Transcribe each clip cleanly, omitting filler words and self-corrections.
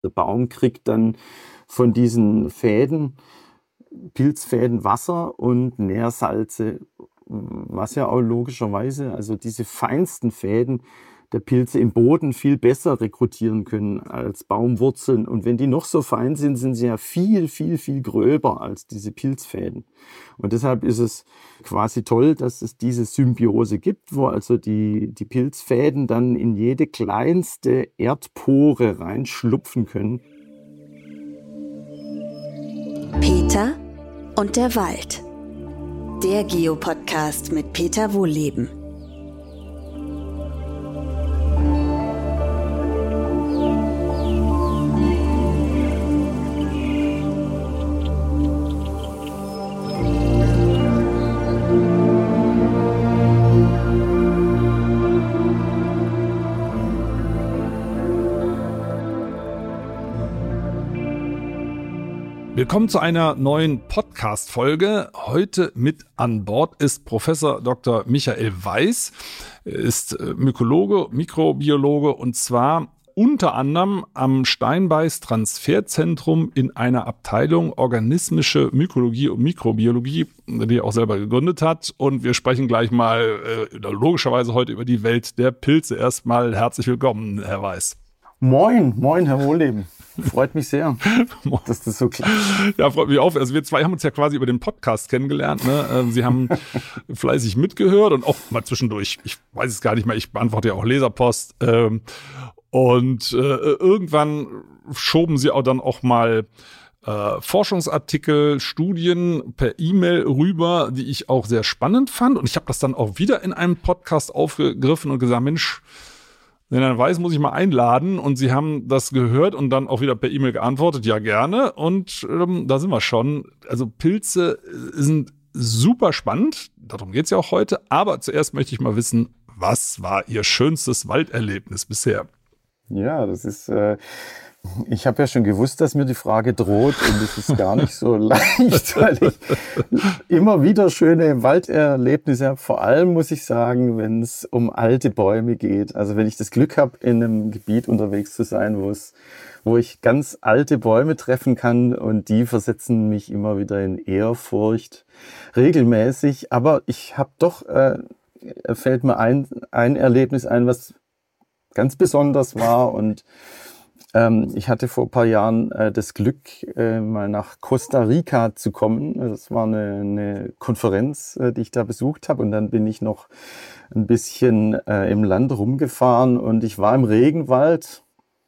Der Baum kriegt dann von diesen Fäden, Pilzfäden, Wasser und Nährsalze, was ja auch logischerweise, also diese feinsten Fäden der Pilze im Boden viel besser rekrutieren können als Baumwurzeln. Und wenn die noch so fein sind, sind sie ja viel, viel, viel gröber als diese Pilzfäden. Und deshalb ist es quasi toll, dass es diese Symbiose gibt, wo also die Pilzfäden dann in jede kleinste Erdpore reinschlupfen können. Peter und der Wald. Der Geopodcast mit Peter Wohlleben. Willkommen zu einer neuen Podcast-Folge. Heute mit an Bord ist Professor Dr. Michael Weiß. Er ist Mykologe, Mikrobiologe und zwar unter anderem am Steinbeis Transferzentrum in einer Abteilung organismische Mykologie und Mikrobiologie, die er auch selber gegründet hat. Und wir sprechen gleich mal logischerweise heute über die Welt der Pilze. Erstmal herzlich willkommen, Herr Weiß. Moin, Herr Wohlleben. Freut mich sehr, dass das so klappt. Ja, freut mich auch. Also wir zwei haben uns ja quasi über den Podcast kennengelernt. Ne? Sie haben fleißig mitgehört und auch mal zwischendurch, ich weiß es gar nicht mehr, ich beantworte ja auch Leserpost. Und irgendwann schoben sie auch dann auch mal Forschungsartikel, Studien per E-Mail rüber, die ich auch sehr spannend fand. Und ich habe das dann auch wieder in einem Podcast aufgegriffen und gesagt, Mensch, wenn er weiß, muss ich mal einladen. Und sie haben das gehört und dann auch wieder per E-Mail geantwortet, ja gerne. Und da sind wir schon. Also Pilze sind super spannend, darum geht's ja auch heute. Aber zuerst möchte ich mal wissen, was war Ihr schönstes Walderlebnis bisher? Ja, das ist, ich habe ja schon gewusst, dass mir die Frage droht und es ist gar nicht so leicht, weil ich immer wieder schöne Walderlebnisse habe. Vor allem muss ich sagen, wenn es um alte Bäume geht. Also wenn ich das Glück habe, in einem Gebiet unterwegs zu sein, wo ich ganz alte Bäume treffen kann und die versetzen mich immer wieder in Ehrfurcht regelmäßig. Aber ich habe doch, fällt mir ein Erlebnis ein, was ganz besonders war und ich hatte vor ein paar Jahren das Glück, mal nach Costa Rica zu kommen. Das war eine Konferenz, die ich da besucht habe. Und dann bin ich noch ein bisschen im Land rumgefahren und ich war im Regenwald.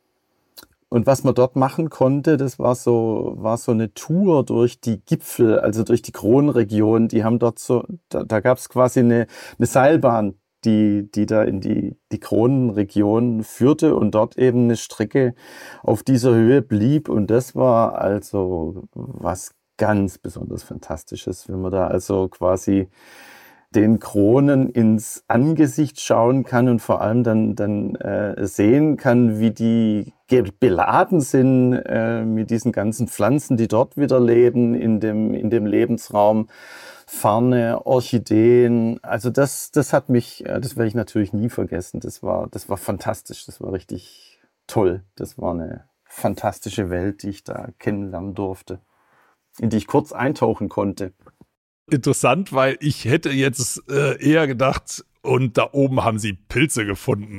Und was man dort machen konnte, das war so eine Tour durch die Gipfel, also durch die Kronenregion. Die haben dort da gab es quasi eine Seilbahn, die da in die Kronenregion führte und dort eben eine Strecke auf dieser Höhe blieb. Und das war also was ganz besonders Fantastisches, wenn man da also quasi den Kronen ins Angesicht schauen kann und vor allem dann sehen kann, wie die beladen sind mit diesen ganzen Pflanzen, die dort wieder leben in dem Lebensraum. Farne, Orchideen, also das hat mich, das werde ich natürlich nie vergessen. Das war fantastisch, das war richtig toll. Das war eine fantastische Welt, die ich da kennenlernen durfte, in die ich kurz eintauchen konnte. Interessant, weil ich hätte jetzt eher gedacht, und da oben haben sie Pilze gefunden.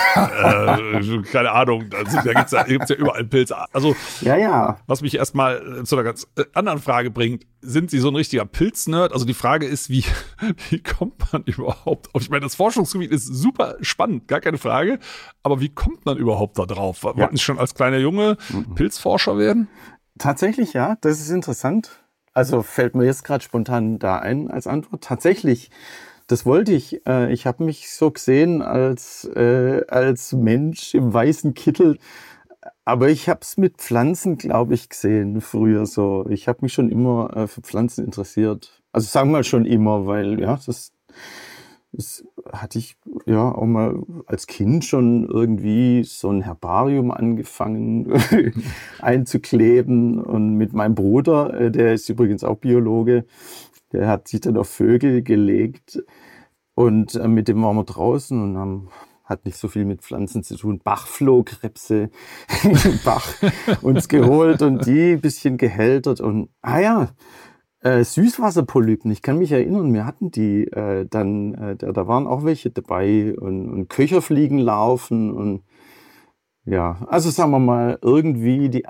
Keine Ahnung, da gibt's ja überall Pilze. Also, ja. Was mich erstmal zu einer ganz anderen Frage bringt, sind Sie so ein richtiger Pilznerd? Also die Frage ist, wie kommt man überhaupt auf? Ich meine, das Forschungsgebiet ist super spannend, gar keine Frage. Aber wie kommt man überhaupt da drauf? Wollten Sie schon als kleiner Junge Pilzforscher werden? Tatsächlich, ja, das ist interessant. Also fällt mir jetzt gerade spontan da ein als Antwort. Tatsächlich. Das wollte ich. Ich habe mich so gesehen als Mensch im weißen Kittel. Aber ich habe es mit Pflanzen, glaube ich, gesehen früher so. Ich habe mich schon immer für Pflanzen interessiert. Also sagen wir mal schon immer, weil ja, das hatte ich ja auch mal als Kind schon irgendwie so ein Herbarium angefangen einzukleben. Und mit meinem Bruder, der ist übrigens auch Biologe, der hat sich dann auf Vögel gelegt und mit dem waren wir draußen und haben hat nicht so viel mit Pflanzen zu tun. Bachflohkrebse im Bach uns geholt und die ein bisschen gehältert und, Süßwasserpolypen, ich kann mich erinnern, wir hatten die da waren auch welche dabei und Köcherfliegenlarven und ja, also sagen wir mal, irgendwie die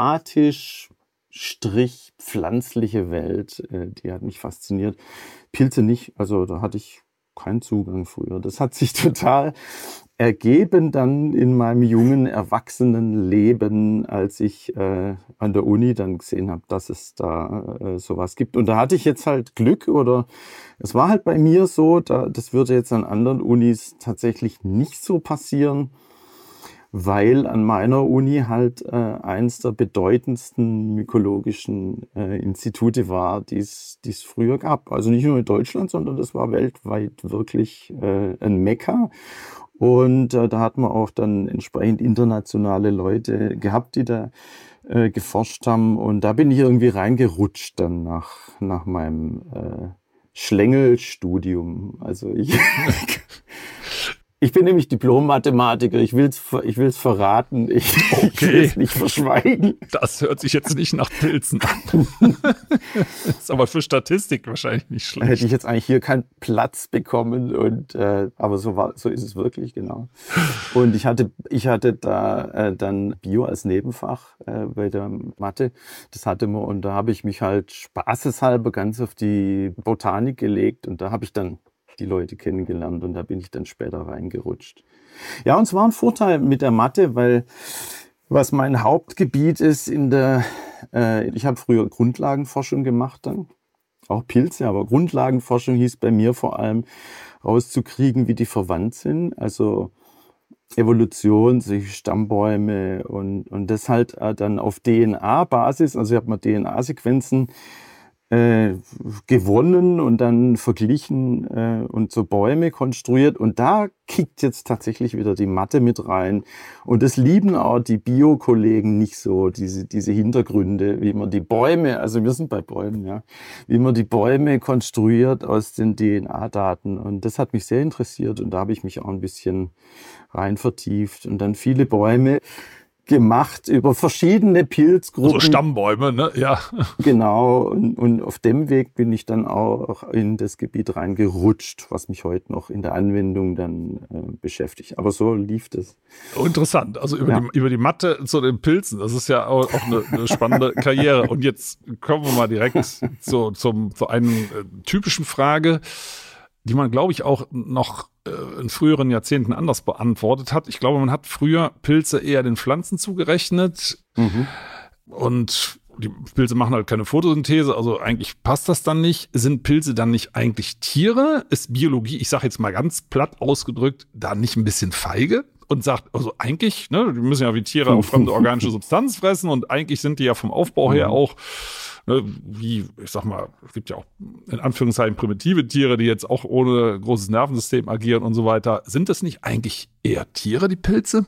aquatisch-pflanzliche Welt, die hat mich fasziniert. Pilze nicht, also da hatte ich keinen Zugang früher. Das hat sich total ergeben dann in meinem jungen Erwachsenenleben, als ich an der Uni dann gesehen habe, dass es da sowas gibt. Und da hatte ich jetzt halt Glück oder es war halt bei mir so, das würde jetzt an anderen Unis tatsächlich nicht so passieren, weil an meiner Uni halt eins der bedeutendsten mykologischen Institute war, die es früher gab. Also nicht nur in Deutschland, sondern das war weltweit wirklich ein Mekka. Und da hat man auch dann entsprechend internationale Leute gehabt, die da geforscht haben. Und da bin ich irgendwie reingerutscht dann nach meinem Schlängelstudium. Also ich bin nämlich Diplom-Mathematiker. Ich will's verraten. Ich will es nicht verschweigen. Das hört sich jetzt nicht nach Pilzen an. Ist aber für Statistik wahrscheinlich nicht schlecht. Hätte ich jetzt eigentlich hier keinen Platz bekommen aber so ist es wirklich, genau. Und ich hatte da dann Bio als Nebenfach bei der Mathe. Das hatte man und da habe ich mich halt spaßeshalber ganz auf die Botanik gelegt und da habe ich dann die Leute kennengelernt und da bin ich dann später reingerutscht. Ja, und es war ein Vorteil mit der Mathe, weil was mein Hauptgebiet ist ich habe früher Grundlagenforschung gemacht dann, auch Pilze, aber Grundlagenforschung hieß bei mir vor allem rauszukriegen, wie die verwandt sind, also Evolution, solche Stammbäume und das halt dann auf DNA-Basis, also ich habe mal DNA-Sequenzen gewonnen und dann verglichen und so Bäume konstruiert. Und da kickt jetzt tatsächlich wieder die Mathe mit rein. Und das lieben auch die Bio-Kollegen nicht so, diese Hintergründe, wie man die Bäume, also wir sind bei Bäumen, ja, wie man die Bäume konstruiert aus den DNA-Daten. Und das hat mich sehr interessiert und da habe ich mich auch ein bisschen rein vertieft. Und dann viele Bäume gemacht über verschiedene Pilzgruppen. Also Stammbäume, ne? Ja. Genau. Und auf dem Weg bin ich dann auch in das Gebiet reingerutscht, was mich heute noch in der Anwendung dann beschäftigt. Aber so lief das. Oh, interessant. Also über die Mathe zu den Pilzen. Das ist ja auch eine spannende Karriere. Und jetzt kommen wir mal direkt zu einer typischen Frage, die man, glaube ich, auch noch in früheren Jahrzehnten anders beantwortet hat. Ich glaube, man hat früher Pilze eher den Pflanzen zugerechnet. Und die Pilze machen halt keine Photosynthese, also eigentlich passt das dann nicht. Sind Pilze dann nicht eigentlich Tiere? Ist Biologie, ich sage jetzt mal ganz platt ausgedrückt, da nicht ein bisschen feige? Und sagt, also eigentlich, ne, die müssen ja wie Tiere auch fremde organische Substanz fressen und eigentlich sind die ja vom Aufbau her auch wie, ich sag mal, es gibt ja auch in Anführungszeichen primitive Tiere, die jetzt auch ohne großes Nervensystem agieren und so weiter. Sind das nicht eigentlich eher Tiere, die Pilze?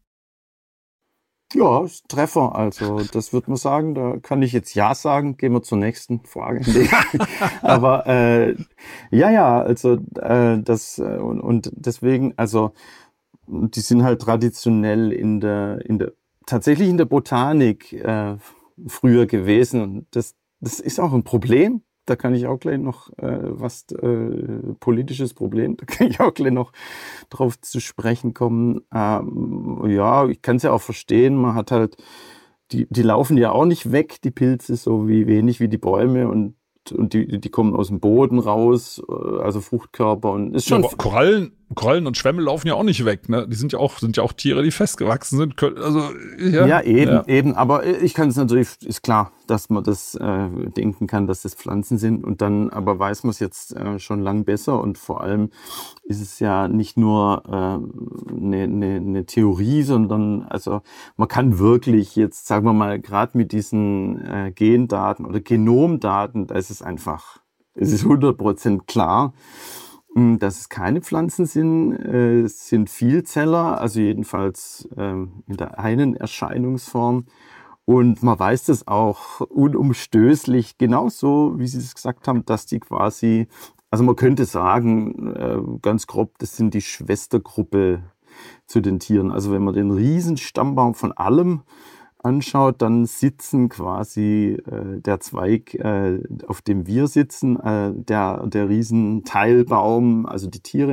Ja, Treffer. Also das würde man sagen, da kann ich jetzt Ja sagen. Gehen wir zur nächsten Frage. Aber also und deswegen, also die sind halt traditionell tatsächlich in der Botanik früher gewesen. Und das ist auch ein Problem. Da kann ich auch gleich noch politisches Problem, da kann ich auch gleich noch drauf zu sprechen kommen. Ja, ich kann es ja auch verstehen. Man hat halt, die laufen ja auch nicht weg, die Pilze, so wenig wie die Bäume und die kommen aus dem Boden raus, also Fruchtkörper und ist schon. Ja, aber Korallen und Schwämme laufen ja auch nicht weg, ne? Die sind ja auch Tiere, die festgewachsen sind. Also eben. Aber ich kann es natürlich, ist klar, dass man das denken kann, dass das Pflanzen sind und dann, aber weiß man es jetzt schon lang besser und vor allem ist es ja nicht nur eine Theorie, sondern also man kann wirklich jetzt, sagen wir mal, gerade mit diesen Gendaten oder Genomdaten, da ist es einfach, es ist 100% klar, dass es keine Pflanzen sind. Es sind Vielzeller, also jedenfalls in der einen Erscheinungsform. Und man weiß das auch unumstößlich, genauso wie Sie es gesagt haben, dass die quasi, also man könnte sagen, ganz grob, das sind die Schwestergruppe zu den Tieren. Also wenn man den riesen Stammbaum von allem anschaut, dann sitzen quasi der Zweig, auf dem wir sitzen, der riesen Teilbaum, also die Tiere,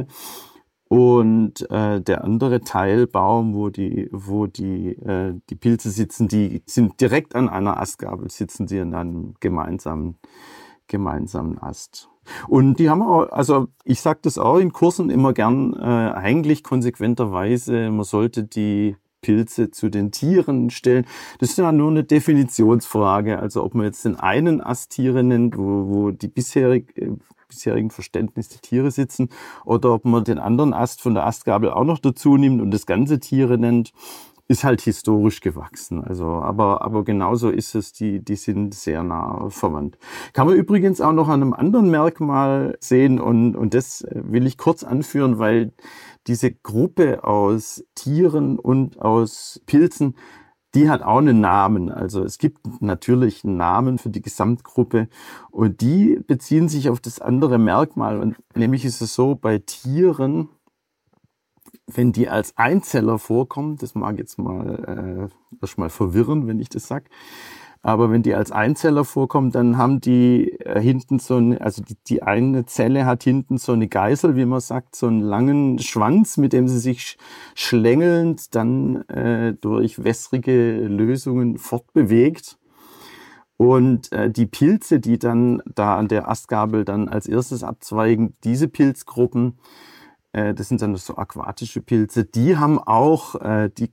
und der andere Teilbaum, wo die Pilze sitzen, die sind direkt an einer Astgabel, sitzen sie an einem gemeinsamen Ast. Und die haben auch, also ich sage das auch in Kursen immer gern, eigentlich konsequenterweise, man sollte die Pilze zu den Tieren stellen. Das ist ja nur eine Definitionsfrage. Also ob man jetzt den einen Ast Tiere nennt, wo die bisherigen Verständnis die Tiere sitzen, oder ob man den anderen Ast von der Astgabel auch noch dazu nimmt und das ganze Tiere nennt, ist halt historisch gewachsen. Also, aber genauso ist es, die sind sehr nah verwandt. Kann man übrigens auch noch an einem anderen Merkmal sehen, und das will ich kurz anführen, weil diese Gruppe aus Tieren und aus Pilzen, die hat auch einen Namen. Also es gibt natürlich einen Namen für die Gesamtgruppe, und die beziehen sich auf das andere Merkmal. Und nämlich ist es so, bei Tieren, wenn die als Einzeller vorkommen, das mag jetzt mal erstmal verwirren, wenn ich das sage, aber wenn die als Einzeller vorkommen, dann haben die hinten so eine, also die eine Zelle hat hinten so eine Geißel, wie man sagt, so einen langen Schwanz, mit dem sie sich schlängelnd dann durch wässrige Lösungen fortbewegt. Und die Pilze, die dann da an der Astgabel dann als erstes abzweigen, diese Pilzgruppen, das sind dann so aquatische Pilze, die haben auch die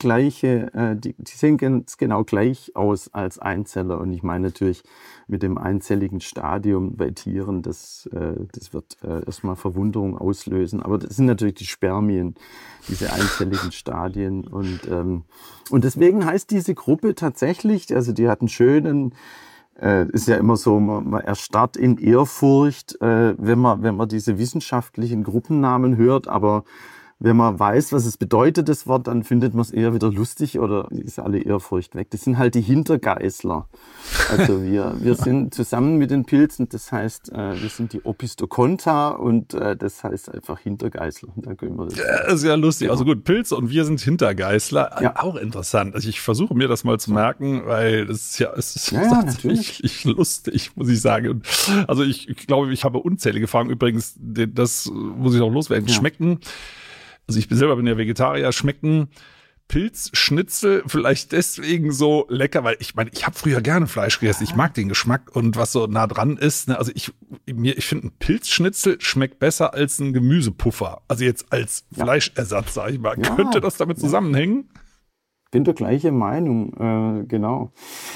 sehen ganz genau gleich aus als Einzeller. Und ich meine natürlich mit dem einzelligen Stadium bei Tieren, das wird erstmal Verwunderung auslösen. Aber das sind natürlich die Spermien, diese einzelligen Stadien. Und deswegen heißt diese Gruppe tatsächlich, also die hat einen schönen, ist ja immer so, man erstarrt in Ehrfurcht, wenn man diese wissenschaftlichen Gruppennamen hört, aber wenn man weiß, was es bedeutet, das Wort, dann findet man es eher wieder lustig oder ist alle Ehrfurcht weg. Das sind halt die Hintergeißler. Also wir sind zusammen mit den Pilzen, das heißt, wir sind die Opisthokonta, und das heißt einfach Hintergeißler. Da können wir das sehr lustig. Genau. Also gut, Pilze und wir sind Hintergeißler. Ja. Auch interessant. Also ich versuche mir das mal zu merken, weil es ist natürlich lustig, muss ich sagen. Also ich glaube, ich habe unzählige Fragen. Übrigens, das muss ich auch loswerden. Ja. Schmecken, also ich selber bin ja Vegetarier, schmecken Pilzschnitzel vielleicht deswegen so lecker, weil ich meine, ich habe früher gerne Fleisch gegessen. Ich mag den Geschmack und was so nah dran ist. Ne? Also ich finde, ein Pilzschnitzel schmeckt besser als ein Gemüsepuffer. Also jetzt als Fleischersatz, sag ich mal. Ja. Könnte das damit zusammenhängen? Bin der gleiche Meinung, genau.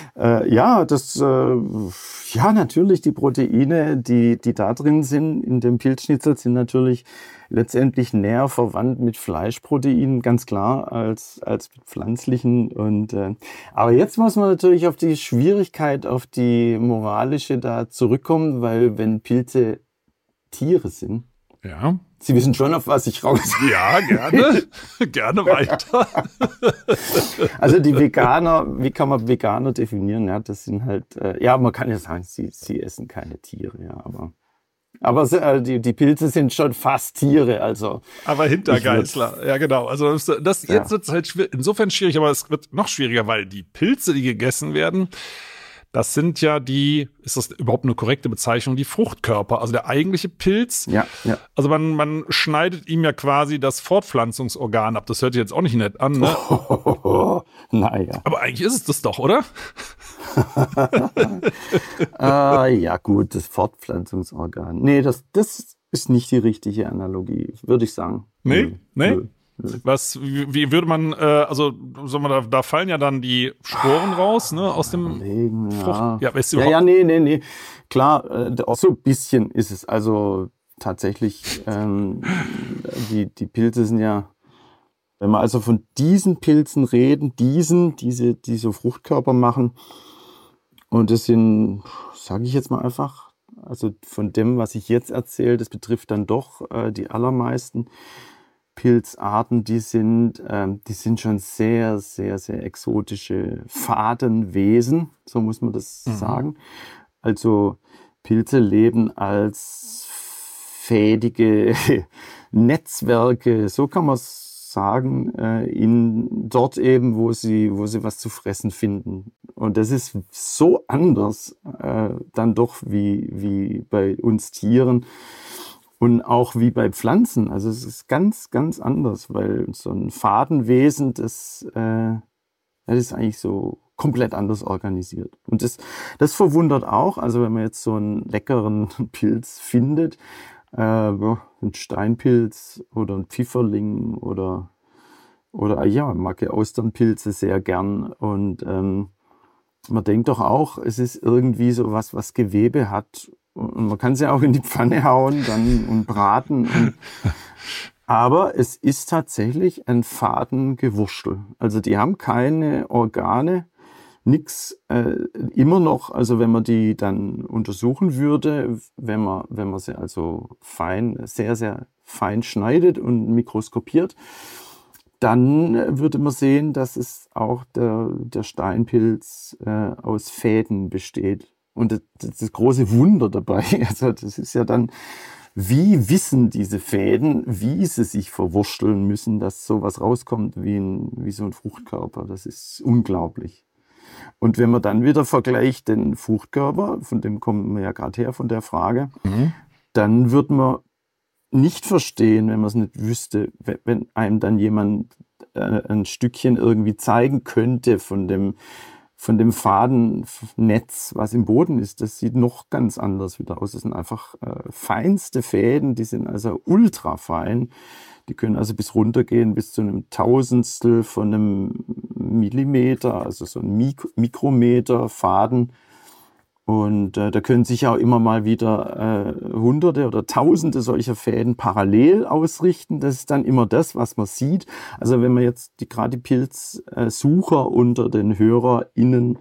Natürlich die Proteine, die da drin sind, in dem Pilzschnitzel, sind natürlich letztendlich näher verwandt mit Fleischproteinen, ganz klar, als mit pflanzlichen. Aber jetzt muss man natürlich auf die Schwierigkeit, auf die moralische da zurückkommen, weil wenn Pilze Tiere sind, ja. Sie wissen schon, auf was ich raus. Ja, gerne. Gerne weiter. Also die Veganer, wie kann man Veganer definieren? Ja, das sind halt, man kann ja sagen, sie essen keine Tiere, ja, aber die Pilze sind schon fast Tiere, also. Aber Hintergeißler, ja genau. Also jetzt wird es halt insofern schwierig, aber es wird noch schwieriger, weil die Pilze, die gegessen werden, das sind ja ist das überhaupt eine korrekte Bezeichnung, die Fruchtkörper, also der eigentliche Pilz. Ja. Also man schneidet ihm ja quasi das Fortpflanzungsorgan ab. Das hört sich jetzt auch nicht nett an, ne? Naja. Aber eigentlich ist es das doch, oder? Ja gut, das Fortpflanzungsorgan. Nee, das ist nicht die richtige Analogie, würde ich sagen. Nee? Nö. Wie würde man, da fallen ja dann die Sporen raus, ne, aus dem Frucht. Ja, weißt du überhaupt? Nee. Klar, auch so ein bisschen ist es. Also tatsächlich, die Pilze sind ja, wenn wir also von diesen Pilzen reden, die so Fruchtkörper machen, und das sind, sage ich jetzt mal einfach, also von dem, was ich jetzt erzähle, das betrifft dann doch die allermeisten Pilzarten, die sind schon sehr, sehr, sehr exotische Fadenwesen, so muss man das sagen. Also Pilze leben als fädige Netzwerke, so kann man es sagen, dort eben, wo sie was zu fressen finden. Und das ist so anders dann doch wie bei uns Tieren und auch wie bei Pflanzen. Also es ist ganz, ganz anders, weil so ein Fadenwesen, das ist eigentlich so komplett anders organisiert. Und das verwundert auch, also wenn man jetzt so einen leckeren Pilz findet, ein Steinpilz oder ein Pfifferling oder mag ja Austernpilze sehr gern. Und man denkt doch auch, es ist irgendwie so was Gewebe hat. Und man kann es ja auch in die Pfanne hauen dann und braten. Aber es ist tatsächlich ein Fadengewurstel. Also die haben keine Organe, nix. Immer noch, also wenn man die dann untersuchen würde, wenn man sie also sehr, sehr fein schneidet und mikroskopiert, dann würde man sehen, dass es auch der Steinpilz aus Fäden besteht. Und das große Wunder dabei, also das ist ja dann, wie wissen diese Fäden, wie sie sich verwursteln müssen, dass sowas rauskommt wie so ein Fruchtkörper. Das ist unglaublich. Und wenn man dann wieder vergleicht den Fruchtkörper, von dem kommen wir ja gerade her, von der Frage, dann wird man nicht verstehen, wenn man es nicht wüsste, wenn einem dann jemand ein Stückchen irgendwie zeigen könnte von dem Fadennetz, was im Boden ist. Das sieht noch ganz anders wieder aus. Das sind einfach feinste Fäden, die sind also ultra fein. Die können also bis runtergehen, bis zu einem Tausendstel von einem Millimeter, also so ein Mikrometer Faden. Und da können sich auch immer mal wieder Hunderte oder Tausende solcher Fäden parallel ausrichten. Das ist dann immer das, was man sieht. Also wenn man jetzt gerade die Pilzsucher unter den HörerInnen,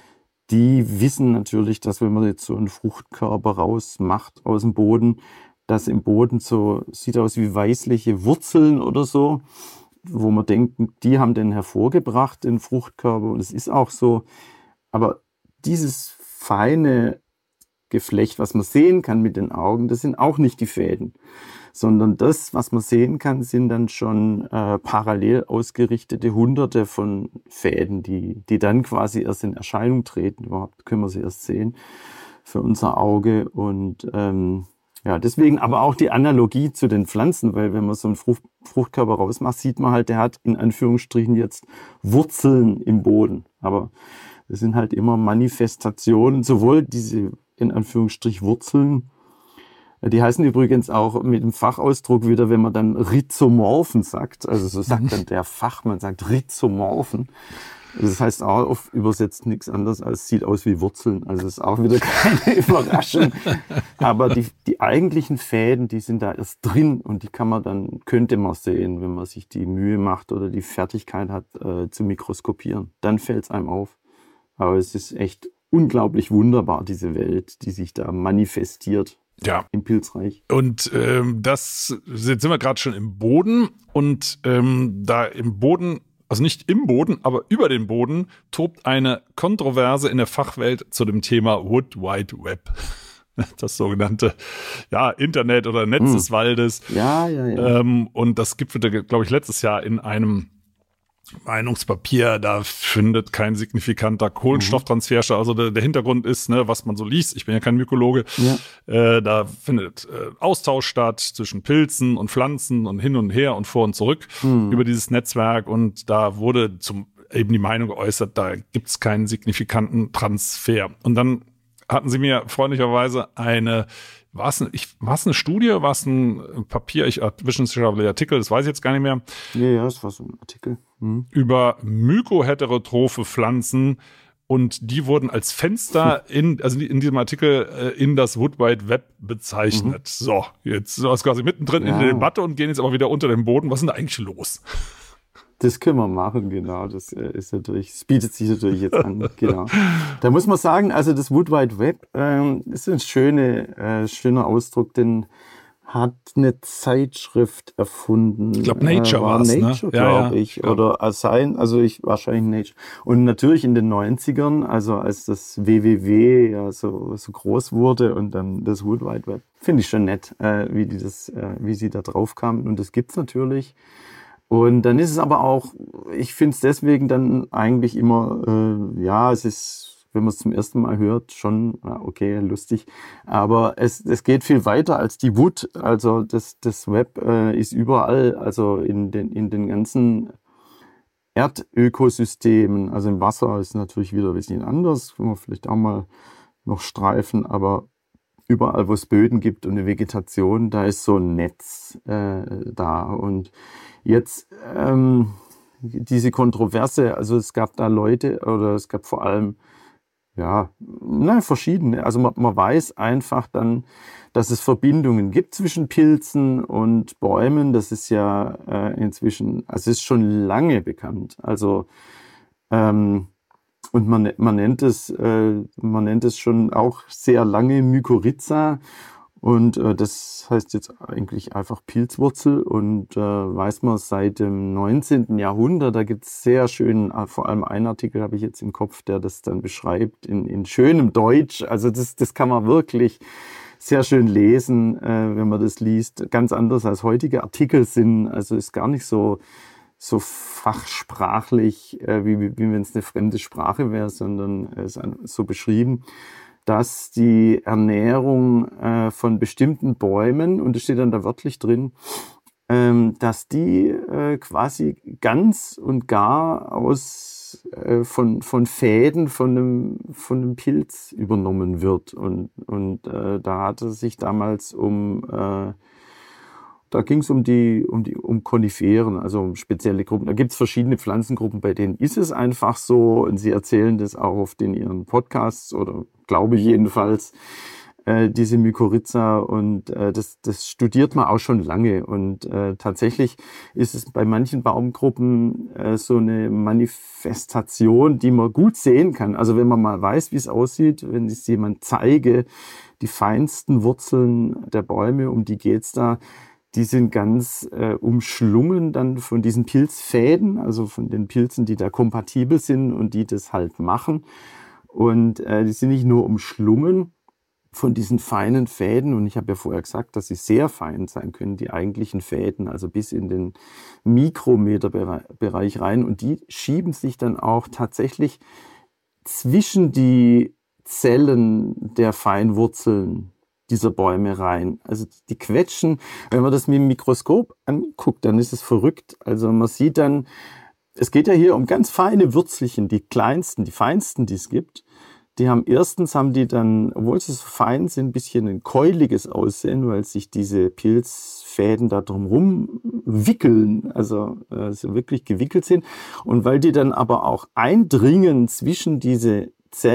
die wissen natürlich, dass wenn man jetzt so einen Fruchtkörper rausmacht aus dem Boden, dass im Boden so sieht aus wie weißliche Wurzeln oder so, wo man denkt, die haben den hervorgebracht, den Fruchtkörper. Und es ist auch so. Aber dieses feine Geflecht, was man sehen kann mit den Augen, das sind auch nicht die Fäden, sondern das, was man sehen kann, sind dann schon parallel ausgerichtete Hunderte von Fäden, die dann quasi erst in Erscheinung treten. Überhaupt können wir sie erst sehen für unser Auge. Und deswegen aber auch die Analogie zu den Pflanzen, weil wenn man so einen Fruchtkörper rausmacht, sieht man halt, der hat in Anführungsstrichen jetzt Wurzeln im Boden. Aber das sind halt immer Manifestationen, sowohl diese in Anführungsstrich Wurzeln, die heißen übrigens auch mit dem Fachausdruck wieder, wenn man dann Rhizomorphen sagt, also so sagt dann der Fachmann, sagt Rhizomorphen. Das heißt auch übersetzt nichts anderes als sieht aus wie Wurzeln. Also ist auch wieder keine Überraschung. Aber die eigentlichen Fäden, die sind da erst drin und die könnte man sehen, wenn man sich die Mühe macht oder die Fertigkeit hat, zu mikroskopieren. Dann fällt es einem auf. Aber es ist echt unglaublich wunderbar, diese Welt, die sich da manifestiert. Ja. Im Pilzreich. Und jetzt sind wir gerade schon im Boden und da im Boden, also nicht im Boden, aber über den Boden, tobt eine Kontroverse in der Fachwelt zu dem Thema Wood Wide Web. Das sogenannte Internet oder Netz des Waldes. Ja. Und das gipfelte, glaube ich, letztes Jahr in einem Meinungspapier, da findet kein signifikanter Kohlenstofftransfer statt. Also der Hintergrund ist, was man so liest, ich bin ja kein Mykologe, da findet Austausch statt zwischen Pilzen und Pflanzen und hin und her und vor und zurück über dieses Netzwerk und da wurde eben die Meinung geäußert, da gibt es keinen signifikanten Transfer. Und dann hatten sie mir freundlicherweise war es eine Studie, war es ein Papier, wissenschaftlicher Artikel, das weiß ich jetzt gar nicht mehr. Ja, es war so ein Artikel. Über mykoheterotrophe Pflanzen und die wurden als Fenster in diesem Artikel in das Wood Wide Web bezeichnet. So, jetzt sind wir quasi mittendrin in der Debatte und gehen jetzt aber wieder unter den Boden. Was ist denn da eigentlich los? Das können wir machen, genau. Das bietet sich natürlich jetzt an, genau. Da muss man sagen, also das Wood Wide Web ist ein schöner Ausdruck, den hat eine Zeitschrift erfunden. Ich glaube, Nature war es, Nature, glaube ich. Oder wahrscheinlich Nature. Und natürlich in den 90ern, also als das WWW ja so groß wurde und dann das Wood Wide Web, finde ich schon nett, wie sie da drauf kamen. Und das gibt's natürlich. Und dann ist es aber auch, ich finde es deswegen dann eigentlich immer, es ist, wenn man es zum ersten Mal hört, schon, okay, lustig. Aber es geht viel weiter als die Wood. Also das Web ist überall, also in den ganzen Erdökosystemen. Also im Wasser ist natürlich wieder ein bisschen anders, wenn wir vielleicht auch mal noch streifen, aber überall, wo es Böden gibt und eine Vegetation, da ist so ein Netz da. Und jetzt diese Kontroverse, also es gab da Leute, oder es gab vor allem verschiedene. Also man weiß einfach dann, dass es Verbindungen gibt zwischen Pilzen und Bäumen. Das ist ja inzwischen, also es ist schon lange bekannt. Also und man nennt es schon auch sehr lange Mykorrhiza. Und das heißt jetzt eigentlich einfach Pilzwurzel und weiß man seit dem 19. Jahrhundert, da gibt es sehr schön, vor allem einen Artikel habe ich jetzt im Kopf, der das dann beschreibt in schönem Deutsch. Also das kann man wirklich sehr schön lesen, wenn man das liest. Ganz anders als heutige Artikel sind, also ist gar nicht so fachsprachlich, wie wenn es eine fremde Sprache wäre, sondern es ist so beschrieben, dass die Ernährung von bestimmten Bäumen, und das steht dann da wörtlich drin, dass die quasi ganz und gar von Fäden von einem Pilz übernommen wird. Und da hat es sich damals da ging es um Koniferen, also um spezielle Gruppen. Da gibt es verschiedene Pflanzengruppen, bei denen ist es einfach so. Und sie erzählen das auch oft in ihren Podcasts, oder glaube ich jedenfalls, diese Mykorrhiza. Und das studiert man auch schon lange. Und tatsächlich ist es bei manchen Baumgruppen so eine Manifestation, die man gut sehen kann. Also wenn man mal weiß, wie es aussieht, wenn ich es jemand zeige, die feinsten Wurzeln der Bäume, um die geht's da, die sind ganz umschlungen dann von diesen Pilzfäden, also von den Pilzen, die da kompatibel sind und die das halt machen. Und die sind nicht nur umschlungen von diesen feinen Fäden, und ich habe ja vorher gesagt, dass sie sehr fein sein können, die eigentlichen Fäden, also bis in den Mikrometerbereich rein. Und die schieben sich dann auch tatsächlich zwischen die Zellen der Feinwurzeln dieser Bäume rein. Also die quetschen, wenn man das mit dem Mikroskop anguckt, dann ist es verrückt. Also man sieht dann, es geht ja hier um ganz feine Würzelchen, die kleinsten, die feinsten, die es gibt. Haben die dann, obwohl sie so fein sind, ein bisschen ein keuliges Aussehen, weil sich diese Pilzfäden da drumherum wickeln, also so wirklich gewickelt sind. Und weil die dann aber auch eindringen zwischen diese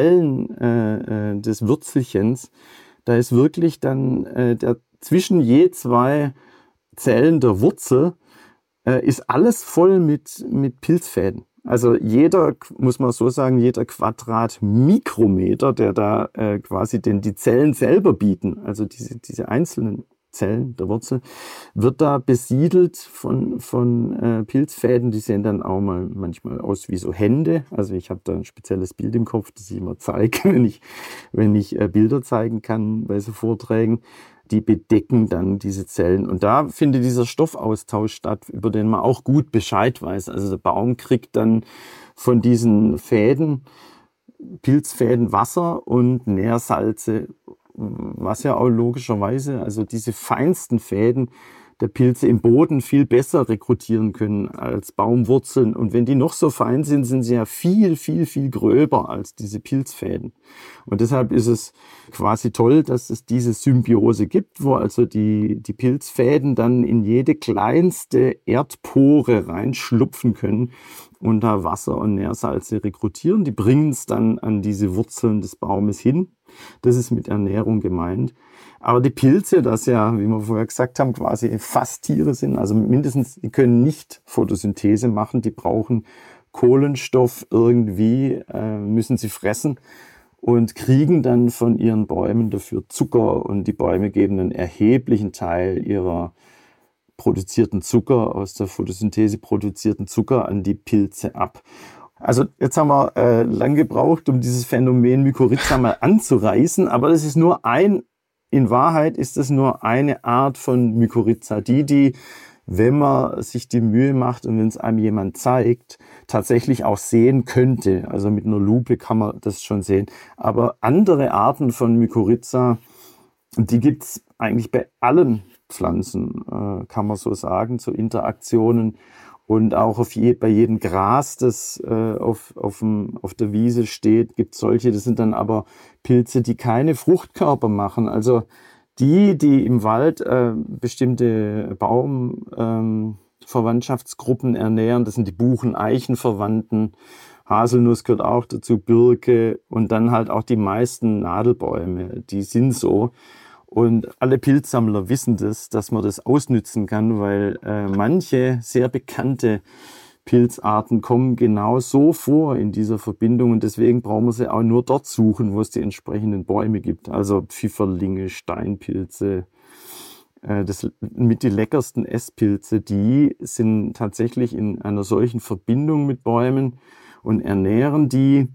Zellen des Würzelchens, da ist wirklich dann zwischen je zwei Zellen der Wurzel ist alles voll mit Pilzfäden. Also muss man so sagen, jeder Quadratmikrometer, der da quasi die Zellen selber bieten, also diese einzelnen Zellen der Wurzel, wird da besiedelt von Pilzfäden. Die sehen dann auch manchmal aus wie so Hände. Also ich habe da ein spezielles Bild im Kopf, das ich immer zeige, wenn ich Bilder zeigen kann bei so Vorträgen. Die bedecken dann diese Zellen. Und da findet dieser Stoffaustausch statt, über den man auch gut Bescheid weiß. Also der Baum kriegt dann von diesen Fäden, Pilzfäden, Wasser und Nährsalze, was ja auch logischerweise, also diese feinsten Fäden der Pilze im Boden viel besser rekrutieren können als Baumwurzeln. Und wenn die noch so fein sind, sind sie ja viel, viel, viel gröber als diese Pilzfäden. Und deshalb ist es quasi toll, dass es diese Symbiose gibt, wo also die Pilzfäden dann in jede kleinste Erdpore reinschlupfen können und da Wasser und Nährsalze rekrutieren. Die bringen es dann an diese Wurzeln des Baumes hin. Das ist mit Ernährung gemeint. Aber die Pilze, das ja, wie wir vorher gesagt haben, quasi Fasttiere sind, also mindestens, die können nicht Photosynthese machen, die brauchen Kohlenstoff irgendwie, müssen sie fressen und kriegen dann von ihren Bäumen dafür Zucker, und die Bäume geben einen erheblichen Teil ihrer produzierten Zucker, aus der Photosynthese produzierten Zucker an die Pilze ab. Also jetzt haben wir lang gebraucht, um dieses Phänomen Mykorrhiza mal anzureißen, aber das ist in Wahrheit ist es nur eine Art von Mykorrhiza. Die wenn man sich die Mühe macht und wenn es einem jemand zeigt, tatsächlich auch sehen könnte. Also mit einer Lupe kann man das schon sehen. Aber andere Arten von Mykorrhiza, die gibt es eigentlich bei allen Pflanzen, kann man so sagen, so Interaktionen. Und auch bei jedem Gras, das auf der Wiese steht, gibt es solche. Das sind dann aber Pilze, die keine Fruchtkörper machen. Also die im Wald bestimmte Baumverwandtschaftsgruppen ernähren, das sind die Buchen-Eichen-Verwandten, Haselnuss gehört auch dazu, Birke und dann halt auch die meisten Nadelbäume, die sind so. Und alle Pilzsammler wissen das, dass man das ausnützen kann, weil manche sehr bekannte Pilzarten kommen genau so vor in dieser Verbindung und deswegen brauchen wir sie auch nur dort suchen, wo es die entsprechenden Bäume gibt. Also Pfifferlinge, Steinpilze, das mit die leckersten Esspilze, die sind tatsächlich in einer solchen Verbindung mit Bäumen und ernähren die.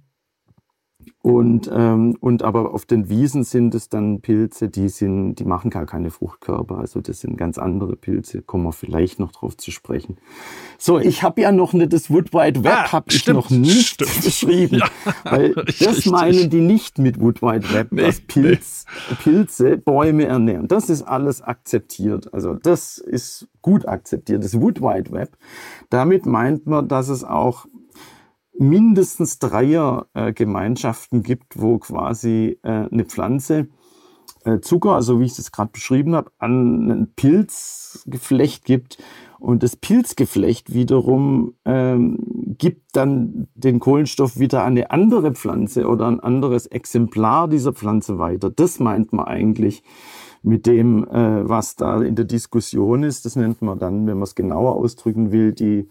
Und aber auf den Wiesen sind es dann Pilze, die machen gar keine Fruchtkörper. Also das sind ganz andere Pilze. Kommen wir vielleicht noch drauf zu sprechen. So, ich habe ja noch nicht das Wood Wide Web, habe ich noch nicht beschrieben. Ja, weil das meinen die nicht mit Wood Wide Web, dass Pilze Bäume ernähren. Das ist alles akzeptiert. Also das ist gut akzeptiert. Das Wood Wide Web, damit meint man, dass es auch mindestens Gemeinschaften gibt, wo quasi eine Pflanze Zucker, also wie ich das gerade beschrieben habe, an ein Pilzgeflecht gibt und das Pilzgeflecht wiederum gibt dann den Kohlenstoff wieder an eine andere Pflanze oder ein anderes Exemplar dieser Pflanze weiter. Das meint man eigentlich mit dem, was da in der Diskussion ist. Das nennt man dann, wenn man es genauer ausdrücken will, die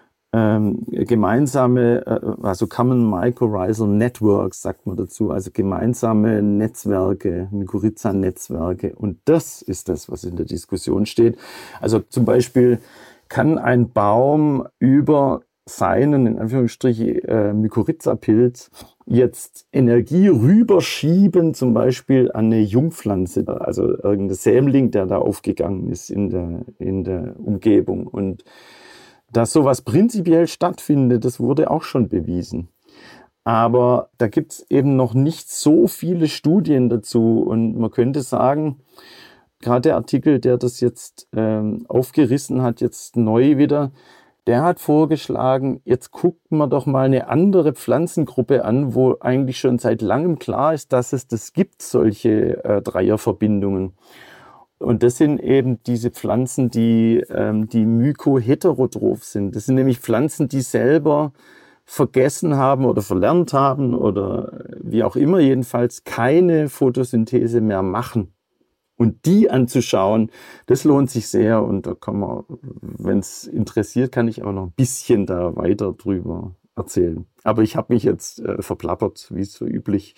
gemeinsame, also Common Mycorrhizal Networks, sagt man dazu, also gemeinsame Netzwerke, Mykorrhiza-Netzwerke. Und das ist das, was in der Diskussion steht. Also zum Beispiel kann ein Baum über seinen, in Anführungsstrichen, Mykorrhiza-Pilz jetzt Energie rüberschieben, zum Beispiel an eine Jungpflanze, also irgendein Sämling, der da aufgegangen ist in der Umgebung. Und dass sowas prinzipiell stattfindet, das wurde auch schon bewiesen. Aber da gibt es eben noch nicht so viele Studien dazu. Und man könnte sagen, gerade der Artikel, der das jetzt aufgerissen hat, jetzt neu wieder, der hat vorgeschlagen, jetzt guckt man doch mal eine andere Pflanzengruppe an, wo eigentlich schon seit langem klar ist, dass es das gibt, solche Dreierverbindungen. Und das sind eben diese Pflanzen, die mykoheterotroph sind. Das sind nämlich Pflanzen, die selber vergessen haben oder verlernt haben oder wie auch immer jedenfalls keine Photosynthese mehr machen. Und die anzuschauen, das lohnt sich sehr. Und da kann man, wenn es interessiert, kann ich auch noch ein bisschen da weiter drüber erzählen. Aber ich habe mich jetzt verplappert, wie es so üblich.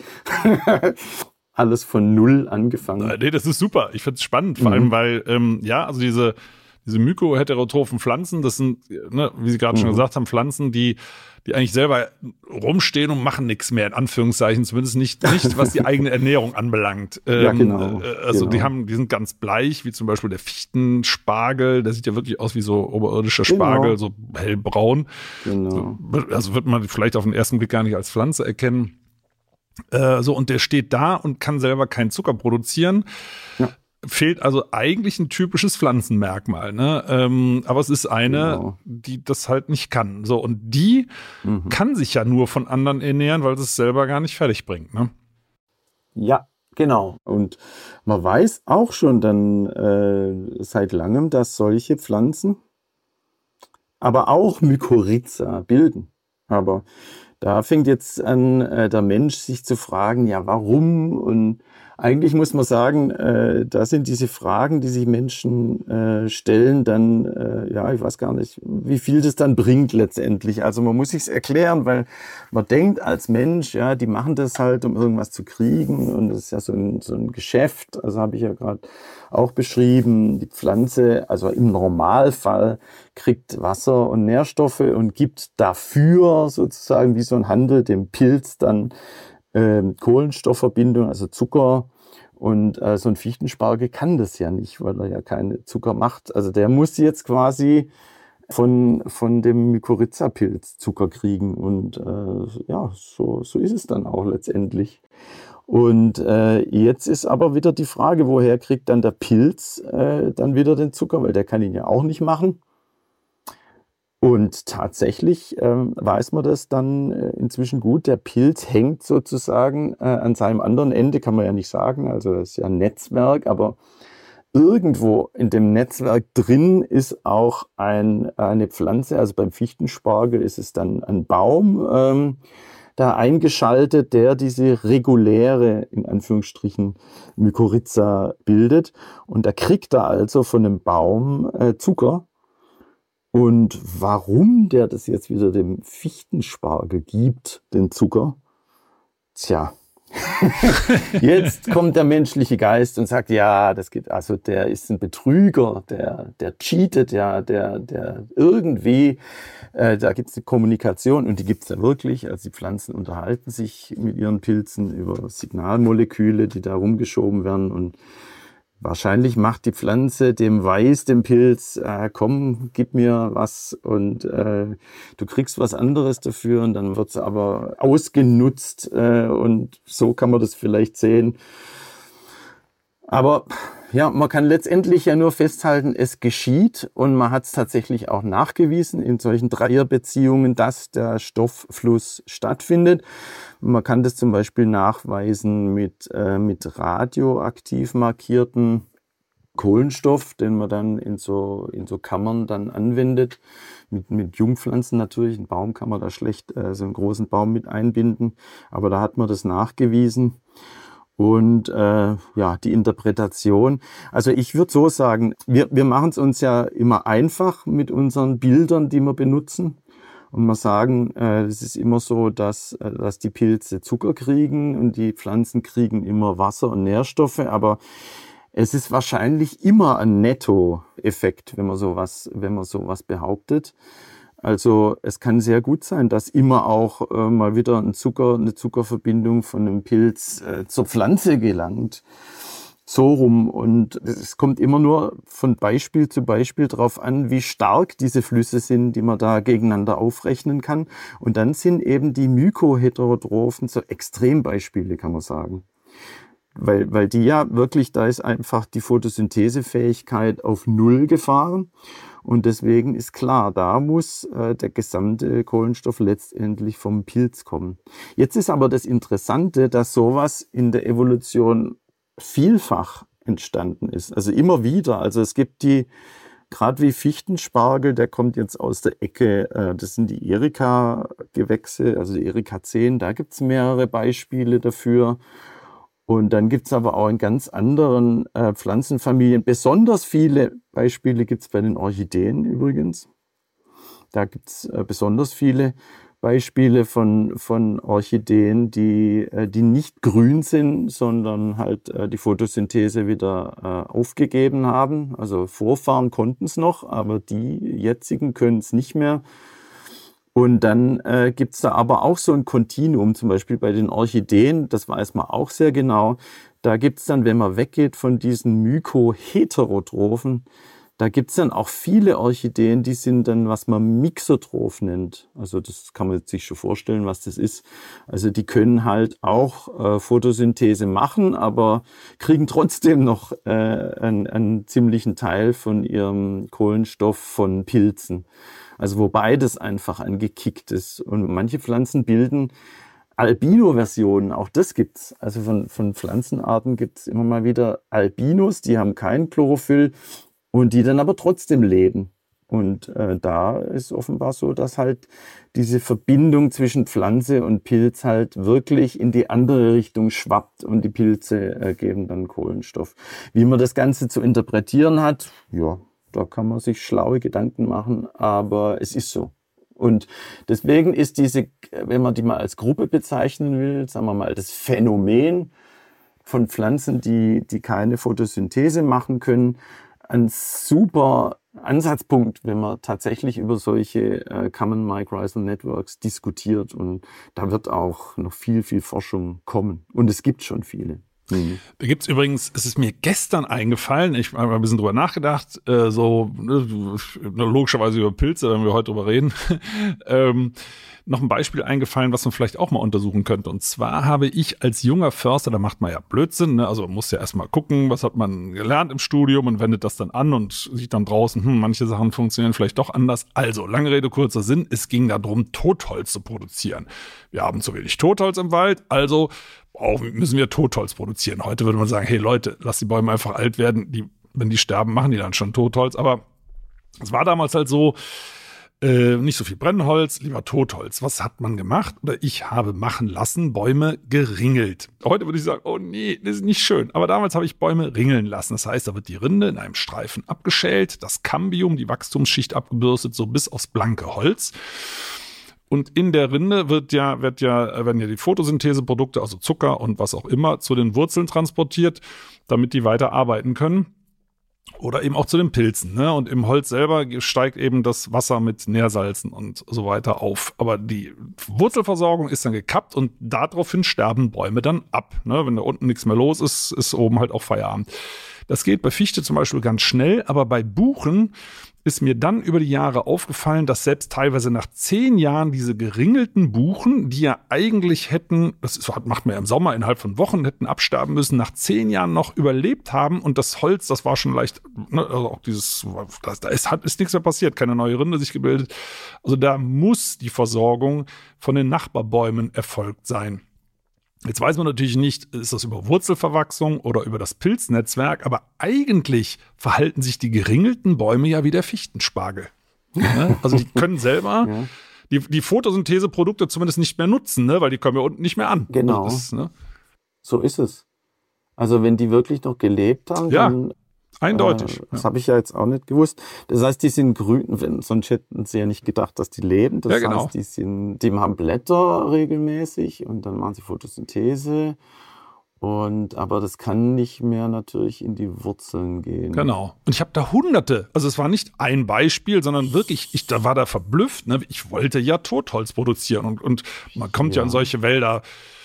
Alles von Null angefangen. Nee, das ist super. Ich finde es spannend, vor allem, weil, also diese mykoheterotrophen Pflanzen, das sind, ne, wie Sie gerade schon gesagt haben, Pflanzen, die eigentlich selber rumstehen und machen nichts mehr, in Anführungszeichen, zumindest nicht was die eigene Ernährung anbelangt. Ja, genau. Also die sind ganz bleich, wie zum Beispiel der Fichtenspargel, der sieht ja wirklich aus wie so oberirdischer Spargel, so hellbraun. Genau. Also wird man vielleicht auf den ersten Blick gar nicht als Pflanze erkennen. Und der steht da und kann selber keinen Zucker produzieren. Ja. Fehlt also eigentlich ein typisches Pflanzenmerkmal, ne? Aber es ist eine, die das halt nicht kann. So, und die kann sich ja nur von anderen ernähren, weil sie es selber gar nicht fertig bringt, ne? Ja, genau. Und man weiß auch schon dann seit langem, dass solche Pflanzen aber auch Mykorrhiza bilden. Aber da fängt jetzt an, der Mensch sich zu fragen, ja, warum? Und eigentlich muss man sagen, da sind diese Fragen, die sich Menschen stellen, dann, ich weiß gar nicht, wie viel das dann bringt letztendlich. Also man muss sich's erklären, weil man denkt als Mensch, ja, die machen das halt, um irgendwas zu kriegen. Und das ist ja so ein Geschäft, also habe ich ja gerade auch beschrieben. Die Pflanze, also im Normalfall, kriegt Wasser und Nährstoffe und gibt dafür sozusagen wie so ein Handel dem Pilz dann Kohlenstoffverbindung, also Zucker Und so ein Fichtenspargel kann das ja nicht, weil er ja keine Zucker macht. Also der muss jetzt quasi von dem Mykorrhiza-Pilz Zucker kriegen. Und so ist es dann auch letztendlich. Und jetzt ist aber wieder die Frage, woher kriegt dann der Pilz dann wieder den Zucker, weil der kann ihn ja auch nicht machen. Und tatsächlich weiß man das dann inzwischen gut. Der Pilz hängt sozusagen an seinem anderen Ende, kann man ja nicht sagen. Also das ist ja ein Netzwerk, aber irgendwo in dem Netzwerk drin ist auch eine Pflanze. Also beim Fichtenspargel ist es dann ein Baum da eingeschaltet, der diese reguläre, in Anführungsstrichen, Mykorrhiza bildet. Und da kriegt er also von dem Baum Zucker. Und warum der das jetzt wieder dem Fichtenspargel gibt, den Zucker? Tja, jetzt kommt der menschliche Geist und sagt, ja, das geht, also der ist ein Betrüger, der cheatet, ja, der irgendwie, da gibt es eine Kommunikation und die gibt es ja wirklich. Also die Pflanzen unterhalten sich mit ihren Pilzen über Signalmoleküle, die da rumgeschoben werden und wahrscheinlich macht die Pflanze dem Pilz, komm, gib mir was und du kriegst was anderes dafür und dann wird es aber ausgenutzt und so kann man das vielleicht sehen. Aber ja, man kann letztendlich ja nur festhalten, es geschieht und man hat es tatsächlich auch nachgewiesen in solchen Dreierbeziehungen, dass der Stofffluss stattfindet. Man kann das zum Beispiel nachweisen mit radioaktiv markierten Kohlenstoff, den man dann in so Kammern dann anwendet. Mit Jungpflanzen natürlich, ein Baum kann man da schlecht so einen großen Baum mit einbinden, aber da hat man das nachgewiesen. Und die Interpretation, also ich würde so sagen, wir machen es uns ja immer einfach mit unseren Bildern, die wir benutzen. Und wir sagen, es ist immer so, dass die Pilze Zucker kriegen und die Pflanzen kriegen immer Wasser und Nährstoffe. Aber es ist wahrscheinlich immer ein Nettoeffekt, wenn man sowas behauptet. Also es kann sehr gut sein, dass immer auch mal wieder eine Zuckerverbindung von einem Pilz zur Pflanze gelangt. So rum. Und es kommt immer nur von Beispiel zu Beispiel drauf an, wie stark diese Flüsse sind, die man da gegeneinander aufrechnen kann. Und dann sind eben die Mykoheterotrophen so Extrembeispiele, kann man sagen. Weil die ja wirklich, da ist einfach die Photosynthesefähigkeit auf Null gefahren. Und deswegen ist klar, da muss der gesamte Kohlenstoff letztendlich vom Pilz kommen. Jetzt ist aber das Interessante, dass sowas in der Evolution vielfach entstanden ist. Also immer wieder. Also es gibt gerade wie Fichtenspargel, der kommt jetzt aus der Ecke, das sind die Erika-Gewächse, also die Erika-10, da gibt es mehrere Beispiele dafür. Und dann gibt es aber auch in ganz anderen Pflanzenfamilien, besonders viele Beispiele gibt es bei den Orchideen übrigens. Da gibt es besonders viele Beispiele von Orchideen, die nicht grün sind, sondern halt die Photosynthese wieder aufgegeben haben. Also Vorfahren konnten es noch, aber die jetzigen können es nicht mehr. Und dann gibt's da aber auch so ein Kontinuum, zum Beispiel bei den Orchideen, das weiß man auch sehr genau. Da gibt's dann, wenn man weggeht von diesen Mykoheterotrophen, da gibt's dann auch viele Orchideen, die sind dann, was man Mixotroph nennt. Also das kann man sich schon vorstellen, was das ist. Also die können halt auch Photosynthese machen, aber kriegen trotzdem noch einen ziemlichen Teil von ihrem Kohlenstoff von Pilzen. Also wo beides einfach angekickt ist. Und manche Pflanzen bilden Albino-Versionen, auch das gibt's. Also von Pflanzenarten gibt's immer mal wieder Albinos, die haben kein Chlorophyll und die dann aber trotzdem leben. Und da ist offenbar so, dass halt diese Verbindung zwischen Pflanze und Pilz halt wirklich in die andere Richtung schwappt und die Pilze geben dann Kohlenstoff. Wie man das Ganze zu interpretieren hat, ja, da kann man sich schlaue Gedanken machen, aber es ist so. Und deswegen ist wenn man die mal als Gruppe bezeichnen will, sagen wir mal, das Phänomen von Pflanzen, die keine Photosynthese machen können, ein super Ansatzpunkt, wenn man tatsächlich über solche Common Mycorrhizal Networks diskutiert. Und da wird auch noch viel, viel Forschung kommen. Und es gibt schon viele. Da gibt es übrigens, es ist mir gestern eingefallen, ich habe ein bisschen drüber nachgedacht, logischerweise über Pilze, wenn wir heute drüber reden, noch ein Beispiel eingefallen, was man vielleicht auch mal untersuchen könnte. Und zwar habe ich als junger Förster, da macht man ja Blödsinn, ne? Also man muss ja erstmal gucken, was hat man gelernt im Studium und wendet das dann an und sieht dann draußen, manche Sachen funktionieren vielleicht doch anders. Also, lange Rede, kurzer Sinn, es ging darum, Totholz zu produzieren. Wir haben zu wenig Totholz im Wald, also müssen wir Totholz produzieren. Heute würde man sagen, hey Leute, lasst die Bäume einfach alt werden, wenn die sterben, machen die dann schon Totholz. Aber es war damals halt so, nicht so viel Brennholz, lieber Totholz. Was hat man gemacht? Oder ich habe machen lassen, Bäume geringelt. Heute würde ich sagen, oh nee, das ist nicht schön. Aber damals habe ich Bäume ringeln lassen. Das heißt, da wird die Rinde in einem Streifen abgeschält, das Cambium, die Wachstumsschicht abgebürstet, so bis aufs blanke Holz. Und in der Rinde werden ja die Photosyntheseprodukte, also Zucker und was auch immer, zu den Wurzeln transportiert, damit die weiter arbeiten können. Oder eben auch zu den Pilzen, ne? Und im Holz selber steigt eben das Wasser mit Nährsalzen und so weiter auf. Aber die Wurzelversorgung ist dann gekappt und daraufhin sterben Bäume dann ab. Ne? Wenn da unten nichts mehr los ist, ist oben halt auch Feierabend. Das geht bei Fichte zum Beispiel ganz schnell, aber bei Buchen ist mir dann über die Jahre aufgefallen, dass selbst teilweise nach 10 Jahren diese geringelten Buchen, die ja eigentlich macht man ja im Sommer innerhalb von Wochen, hätten absterben müssen, nach 10 Jahren noch überlebt haben und das Holz, das war schon leicht, ne, also auch ist nichts mehr passiert, keine neue Rinde sich gebildet. Also da muss die Versorgung von den Nachbarbäumen erfolgt sein. Jetzt weiß man natürlich nicht, ist das über Wurzelverwachsung oder über das Pilznetzwerk, aber eigentlich verhalten sich die geringelten Bäume ja wie der Fichtenspargel. Ne? Also die können selber die Photosyntheseprodukte zumindest nicht mehr nutzen, ne? Weil die kommen ja unten nicht mehr an. Genau. So ist es. Also wenn die wirklich noch gelebt haben, dann eindeutig. Das habe ich ja jetzt auch nicht gewusst. Das heißt, die sind grün, sonst hätten sie ja nicht gedacht, dass die leben. Das heißt, die haben Blätter regelmäßig und dann machen sie Photosynthese. Aber das kann nicht mehr natürlich in die Wurzeln gehen. Genau. Und ich habe da Hunderte. Also es war nicht ein Beispiel, sondern wirklich, da war da verblüfft. Ne? Ich wollte ja Totholz produzieren und man kommt ja in solche Wälder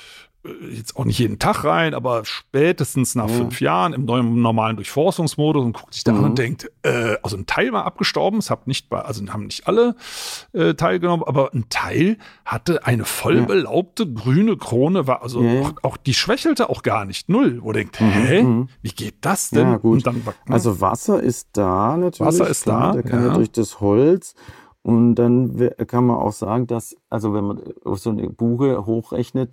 jetzt auch nicht jeden Tag rein, aber spätestens nach 5 Jahren im normalen Durchforstungsmodus und guckt sich da an und denkt, also ein Teil war abgestorben, haben nicht alle teilgenommen, aber ein Teil hatte eine voll belaubte grüne Krone, war also auch die schwächelte auch gar nicht, null, wo denkt, wie geht das denn? Ja, gut. Und dann, also Wasser ist da natürlich. Wasser ist da. Der kann ja durch das Holz. Und dann kann man auch sagen, dass, also wenn man auf so eine Buche hochrechnet,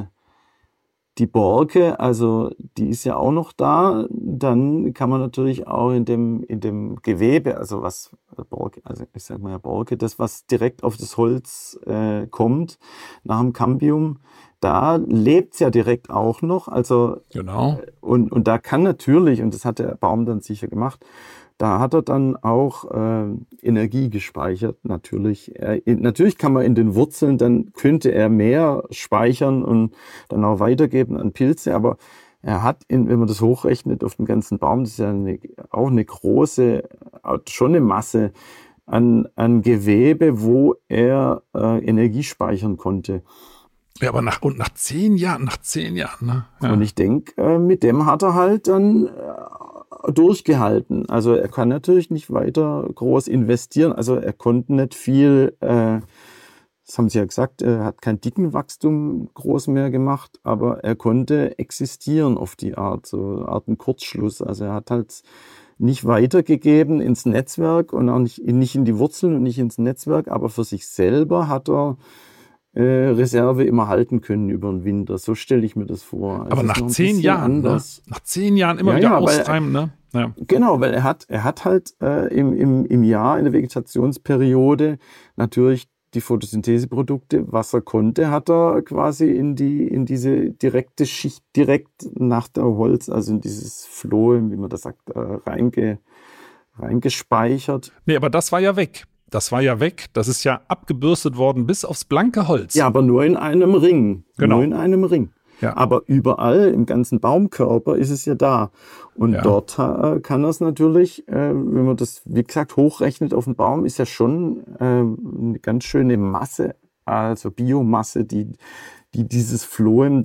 die Borke, also die ist ja auch noch da, dann kann man natürlich auch in dem Gewebe, also was Borke, also ich sag mal ja Borke, das was direkt auf das Holz kommt, nach dem Cambium, da lebt's ja direkt auch noch, also genau. Und da kann natürlich, und das hat der Baum dann sicher gemacht, da hat er dann auch Energie gespeichert, natürlich. Natürlich kann man in den Wurzeln, dann könnte er mehr speichern und dann auch weitergeben an Pilze, aber er hat, wenn man das hochrechnet auf den ganzen Baum, das ist ja auch eine große, schon eine Masse an Gewebe, wo er Energie speichern konnte. Ja, aber nach 10 Jahren, ne? Ja. Und ich denke, mit dem hat er halt dann durchgehalten. Also er kann natürlich nicht weiter groß investieren. Also er konnte nicht viel, das haben Sie ja gesagt, er hat kein Dickenwachstum groß mehr gemacht, aber er konnte existieren auf die Art, so eine Art ein Kurzschluss. Also er hat halt nicht weitergegeben ins Netzwerk und auch nicht in die Wurzeln und nicht ins Netzwerk, aber für sich selber hat er Reserve immer halten können über den Winter. So stelle ich mir das vor. Aber nach 10 Jahren, ne? Nach 10 Jahren immer wieder austreiben, ne? Ja. Genau, weil er hat halt im Jahr, in der Vegetationsperiode natürlich die Photosyntheseprodukte, was er konnte, hat er quasi in diese direkte Schicht, direkt nach der Holz, also in dieses Phloem, wie man das sagt, reingespeichert. Nee, aber das war ja weg. Das ist ja abgebürstet worden bis aufs blanke Holz. Ja, aber nur in einem Ring. Genau. Nur in einem Ring. Ja. Aber überall im ganzen Baumkörper ist es ja da. Und dort kann das natürlich, wenn man das, wie gesagt, hochrechnet auf den Baum, ist ja schon eine ganz schöne Masse, also Biomasse, die die dieses Phloem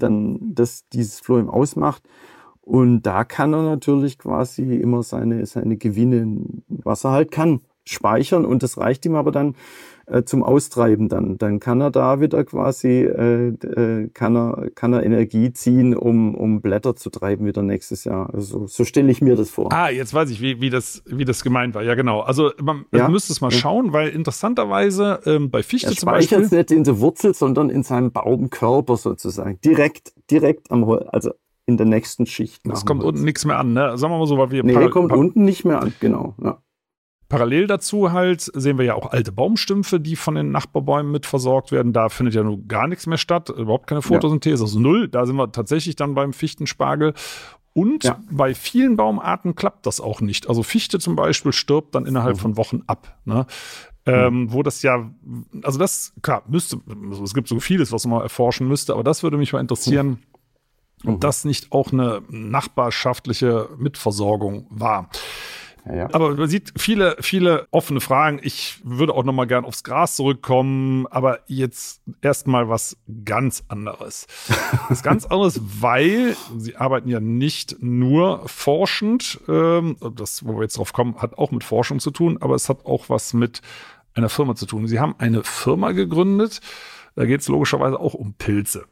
ausmacht. Und da kann er natürlich quasi immer seine Gewinne, was er halt kann, speichern. Und das reicht ihm aber dann zum Austreiben dann. Dann kann er da wieder quasi, kann er Energie ziehen, um Blätter zu treiben wieder nächstes Jahr. Also so stelle ich mir das vor. Jetzt weiß ich, wie das gemeint war. Ja, genau. Also man müsste es mal schauen, weil interessanterweise bei Fichte zum Beispiel... Er speichert es nicht in der Wurzel, sondern in seinem Baumkörper sozusagen. Direkt am Holz, also in der nächsten Schicht. Es kommt unten nichts mehr an, ne? Sagen wir mal so, weil wir... Nee, kommt unten nicht mehr an, genau, ja. Parallel dazu halt sehen wir ja auch alte Baumstümpfe, die von den Nachbarbäumen mit versorgt werden. Da findet ja nur gar nichts mehr statt, überhaupt keine Photosynthese, also null. Da sind wir tatsächlich dann beim Fichtenspargel. Und bei vielen Baumarten klappt das auch nicht. Also Fichte zum Beispiel stirbt dann innerhalb von Wochen ab. Ne? Wo das ja, also das, klar, es gibt so vieles, was man erforschen müsste, aber das würde mich mal interessieren, ob das nicht auch eine nachbarschaftliche Mitversorgung war. Ja. Aber man sieht viele offene Fragen. Ich würde auch noch mal gern aufs Gras zurückkommen, aber jetzt erstmal was ganz anderes. Was ganz anderes, weil Sie arbeiten ja nicht nur forschend. Das, wo wir jetzt drauf kommen, hat auch mit Forschung zu tun, aber es hat auch was mit einer Firma zu tun. Sie haben eine Firma gegründet, da geht es logischerweise auch um Pilze.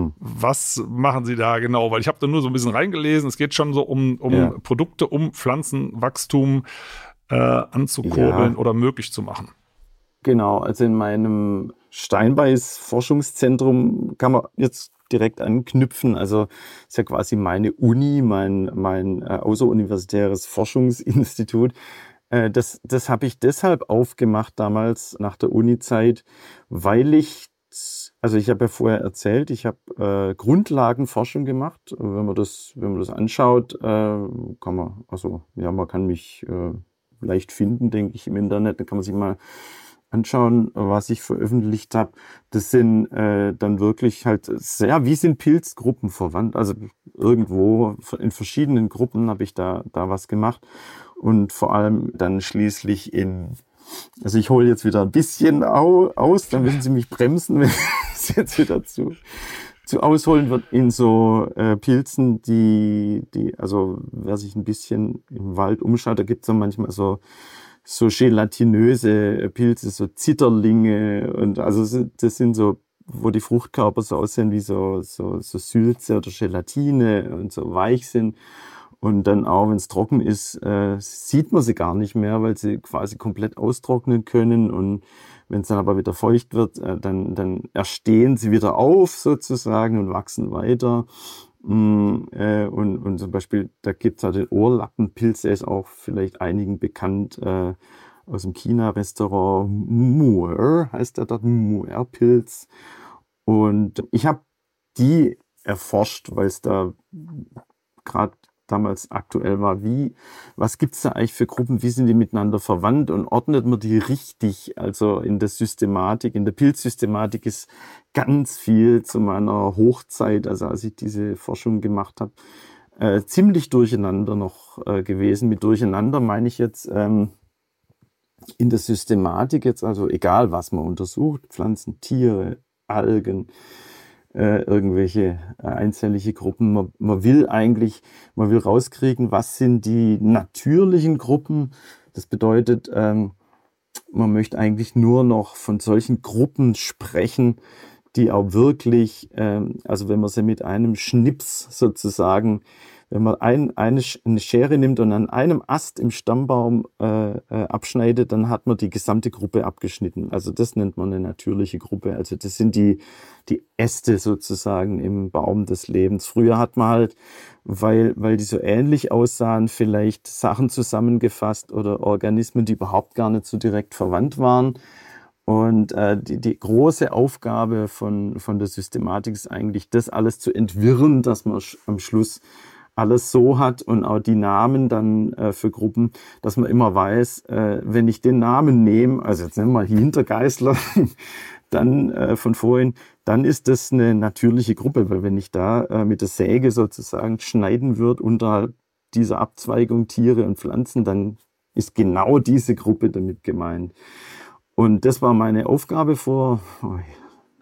Was machen Sie da genau? Weil ich habe da nur so ein bisschen reingelesen. Es geht schon so um Produkte, um Pflanzenwachstum anzukurbeln oder möglich zu machen. Genau, also in meinem Steinbeiß-Forschungszentrum kann man jetzt direkt anknüpfen. Also ist ja quasi meine Uni, mein außeruniversitäres Forschungsinstitut. Das habe ich deshalb aufgemacht damals nach der Uni-Zeit, weil ich habe ja vorher erzählt, ich habe Grundlagenforschung gemacht. Wenn man das anschaut, man kann mich leicht finden, denke ich, im Internet. Da kann man sich mal anschauen, was ich veröffentlicht habe. Das sind dann wirklich halt wie sind Pilzgruppen verwandt? Also irgendwo in verschiedenen Gruppen habe ich da was gemacht und vor allem dann schließlich also ich hole jetzt wieder ein bisschen aus, dann müssen Sie mich bremsen, wenn es jetzt wieder zu ausholen wird, in so Pilzen, also wer sich ein bisschen im Wald umschaut, da gibt es dann manchmal so gelatinöse Pilze, so Zitterlinge und also das sind so, wo die Fruchtkörper so aussehen wie so Sülze oder Gelatine und so weich sind. Und dann auch, wenn es trocken ist, sieht man sie gar nicht mehr, weil sie quasi komplett austrocknen können. Und wenn es dann aber wieder feucht wird, dann erstehen sie wieder auf sozusagen und wachsen weiter. Und zum Beispiel, da gibt es halt den Ohrlappenpilz, der ist auch vielleicht einigen bekannt aus dem China-Restaurant. Muer heißt der dort, Muer-Pilz. Und ich habe die erforscht, weil es da gerade damals aktuell war, was gibt es da eigentlich für Gruppen, wie sind die miteinander verwandt und ordnet man die richtig? Also in der Pilzsystematik ist ganz viel zu meiner Hochzeit, also als ich diese Forschung gemacht habe, ziemlich durcheinander noch gewesen. Mit durcheinander meine ich jetzt in der Systematik jetzt, also egal was man untersucht, Pflanzen, Tiere, Algen, irgendwelche einzellige Gruppen. Man will rauskriegen, was sind die natürlichen Gruppen. Das bedeutet, man möchte eigentlich nur noch von solchen Gruppen sprechen, die auch wirklich, also wenn man sie mit einem Schnips sozusagen, wenn man eine Schere nimmt und an einem Ast im Stammbaum abschneidet, dann hat man die gesamte Gruppe abgeschnitten. Also das nennt man eine natürliche Gruppe. Also das sind die Äste sozusagen im Baum des Lebens. Früher hat man halt, weil die so ähnlich aussahen, vielleicht Sachen zusammengefasst oder Organismen, die überhaupt gar nicht so direkt verwandt waren. Und die große Aufgabe von der Systematik ist eigentlich, das alles zu entwirren, dass man am Schluss alles so hat und auch die Namen dann für Gruppen, dass man immer weiß, wenn ich den Namen nehme, also jetzt nehmen wir hier Hintergeißler, dann von vorhin, dann ist das eine natürliche Gruppe, weil wenn ich da mit der Säge sozusagen schneiden würde unterhalb dieser Abzweigung Tiere und Pflanzen, dann ist genau diese Gruppe damit gemeint. Und das war meine Aufgabe vor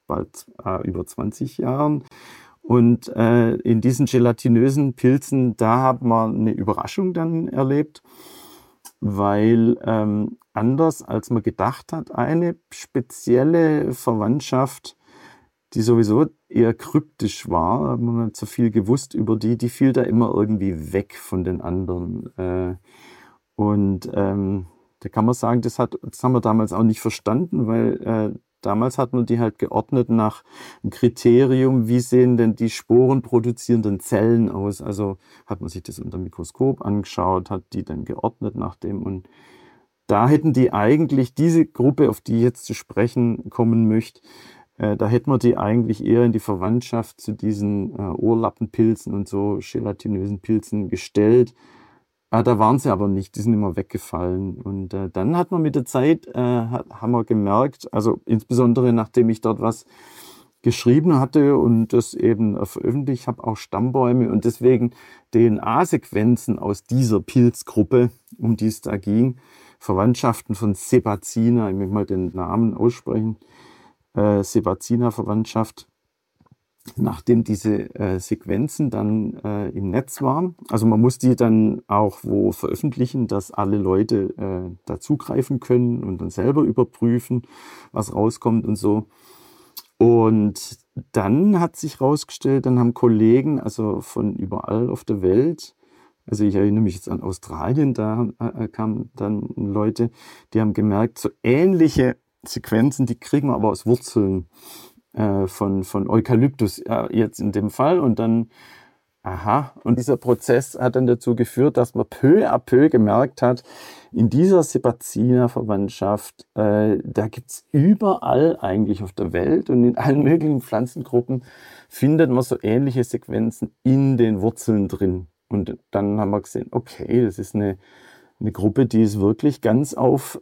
bald über 20 Jahren. Und in diesen gelatinösen Pilzen, da haben wir eine Überraschung dann erlebt, weil anders als man gedacht hat, eine spezielle Verwandtschaft, die sowieso eher kryptisch war, hat man nicht so viel gewusst über die fiel da immer irgendwie weg von den anderen. Da kann man sagen, das haben wir damals auch nicht verstanden, weil damals hat man die halt geordnet nach einem Kriterium, wie sehen denn die sporenproduzierenden Zellen aus. Also hat man sich das unter dem Mikroskop angeschaut, hat die dann geordnet nach dem. Und da hätten die eigentlich, diese Gruppe, auf die ich jetzt zu sprechen kommen möchte, da hätten wir die eigentlich eher in die Verwandtschaft zu diesen Ohrlappenpilzen und so gelatinösen Pilzen gestellt. Da waren sie aber nicht, die sind immer weggefallen. Und dann hat man mit der Zeit, haben wir gemerkt, also insbesondere nachdem ich dort was geschrieben hatte und das eben veröffentlicht habe, auch Stammbäume und deswegen DNA-Sequenzen aus dieser Pilzgruppe, um die es da ging, Verwandtschaften von Sebacina, ich möchte mal den Namen aussprechen, Sebacina-Verwandtschaft, nachdem diese Sequenzen dann im Netz waren. Also man muss die dann auch wo veröffentlichen, dass alle Leute da zugreifen können und dann selber überprüfen, was rauskommt und so. Und dann hat sich herausgestellt, dann haben Kollegen, also von überall auf der Welt, also ich erinnere mich jetzt an Australien, da kamen dann Leute, die haben gemerkt, so ähnliche Sequenzen, die kriegen wir aber aus Wurzeln von Eukalyptus jetzt in dem Fall. Und dann, und dieser Prozess hat dann dazu geführt, dass man peu à peu gemerkt hat, in dieser Sebacina-Verwandtschaft, da gibt es überall eigentlich auf der Welt und in allen möglichen Pflanzengruppen findet man so ähnliche Sequenzen in den Wurzeln drin. Und dann haben wir gesehen, okay, das ist eine Gruppe, die ist wirklich ganz auf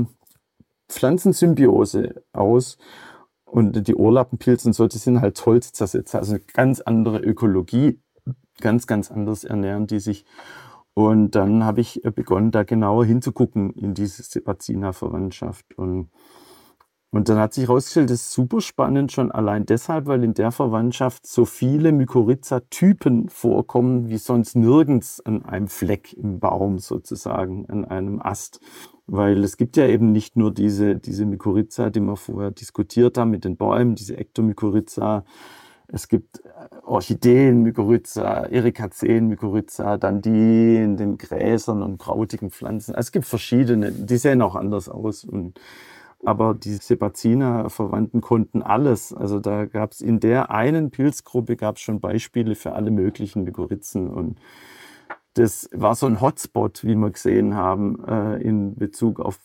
Pflanzensymbiose aus. Und die Ohrlappenpilze und so, die sind halt Holzzersetzer, also eine ganz andere Ökologie, ganz, ganz anders ernähren die sich. Und dann habe ich begonnen, da genauer hinzugucken in diese Sebacina-Verwandtschaft. Und dann hat sich herausgestellt, das ist super spannend, schon allein deshalb, weil in der Verwandtschaft so viele Mykorrhiza-Typen vorkommen, wie sonst nirgends an einem Fleck im Baum sozusagen, an einem Ast. Weil es gibt ja eben nicht nur diese Mykorrhiza, die wir vorher diskutiert haben mit den Bäumen, diese Ektomykorrhiza. Es gibt Orchideen-Mykorrhiza, Erikaceaen-Mykorrhiza, dann die in den Gräsern und krautigen Pflanzen. Also es gibt verschiedene, die sehen auch anders aus. Aber die Sebacina-Verwandten konnten alles. Also da gab es in der einen Pilzgruppe gab es schon Beispiele für alle möglichen Mykorrhizen. Und das war so ein Hotspot, wie wir gesehen haben, in Bezug auf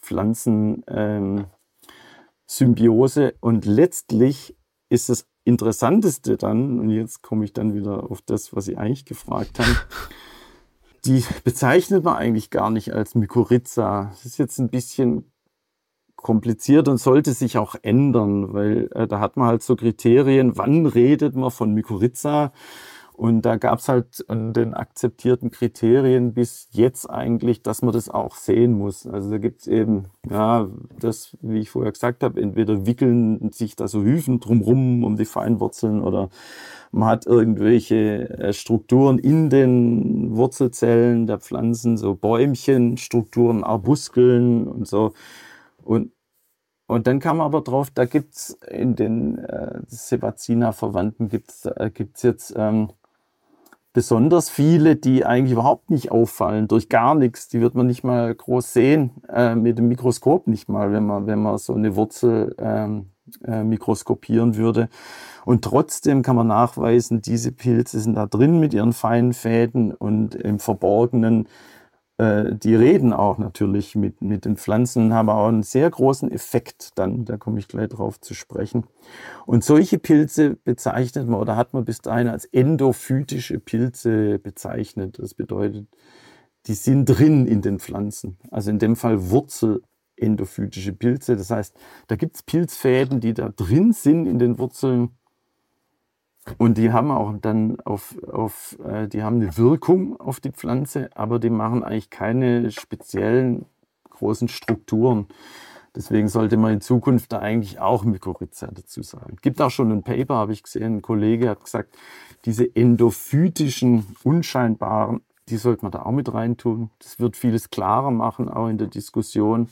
Pflanzensymbiose. Und letztlich ist das Interessanteste dann, und jetzt komme ich dann wieder auf das, was Sie eigentlich gefragt haben, die bezeichnet man eigentlich gar nicht als Mykorrhiza. Das ist jetzt ein bisschen kompliziert und sollte sich auch ändern, weil da hat man halt so Kriterien, wann redet man von Mykorrhiza? Und da gab es halt an den akzeptierten Kriterien bis jetzt eigentlich, dass man das auch sehen muss. Also da gibt es eben, das, wie ich vorher gesagt habe, entweder wickeln sich da so Hyphen drumrum um die Feinwurzeln oder man hat irgendwelche Strukturen in den Wurzelzellen der Pflanzen, so Bäumchenstrukturen, Arbuskeln und so. Und dann kam aber drauf, da gibt's in den Sebacina-Verwandten gibt's jetzt besonders viele, die eigentlich überhaupt nicht auffallen, durch gar nichts. Die wird man nicht mal groß sehen, mit dem Mikroskop nicht mal, wenn man so eine Wurzel mikroskopieren würde. Und trotzdem kann man nachweisen, diese Pilze sind da drin mit ihren feinen Fäden und im Verborgenen. Die reden auch natürlich mit den Pflanzen und haben auch einen sehr großen Effekt dann, da komme ich gleich drauf zu sprechen. Und solche Pilze bezeichnet man oder hat man bis dahin als endophytische Pilze bezeichnet. Das bedeutet, die sind drin in den Pflanzen, also in dem Fall wurzelendophytische Pilze. Das heißt, da gibt es Pilzfäden, die da drin sind in den Wurzeln. Und die haben auch dann die haben eine Wirkung auf die Pflanze, aber die machen eigentlich keine speziellen großen Strukturen. Deswegen sollte man in Zukunft da eigentlich auch Mykorrhiza dazu sagen. Es gibt auch schon ein Paper, habe ich gesehen, ein Kollege hat gesagt, diese endophytischen, unscheinbaren, die sollte man da auch mit reintun. Das wird vieles klarer machen, auch in der Diskussion.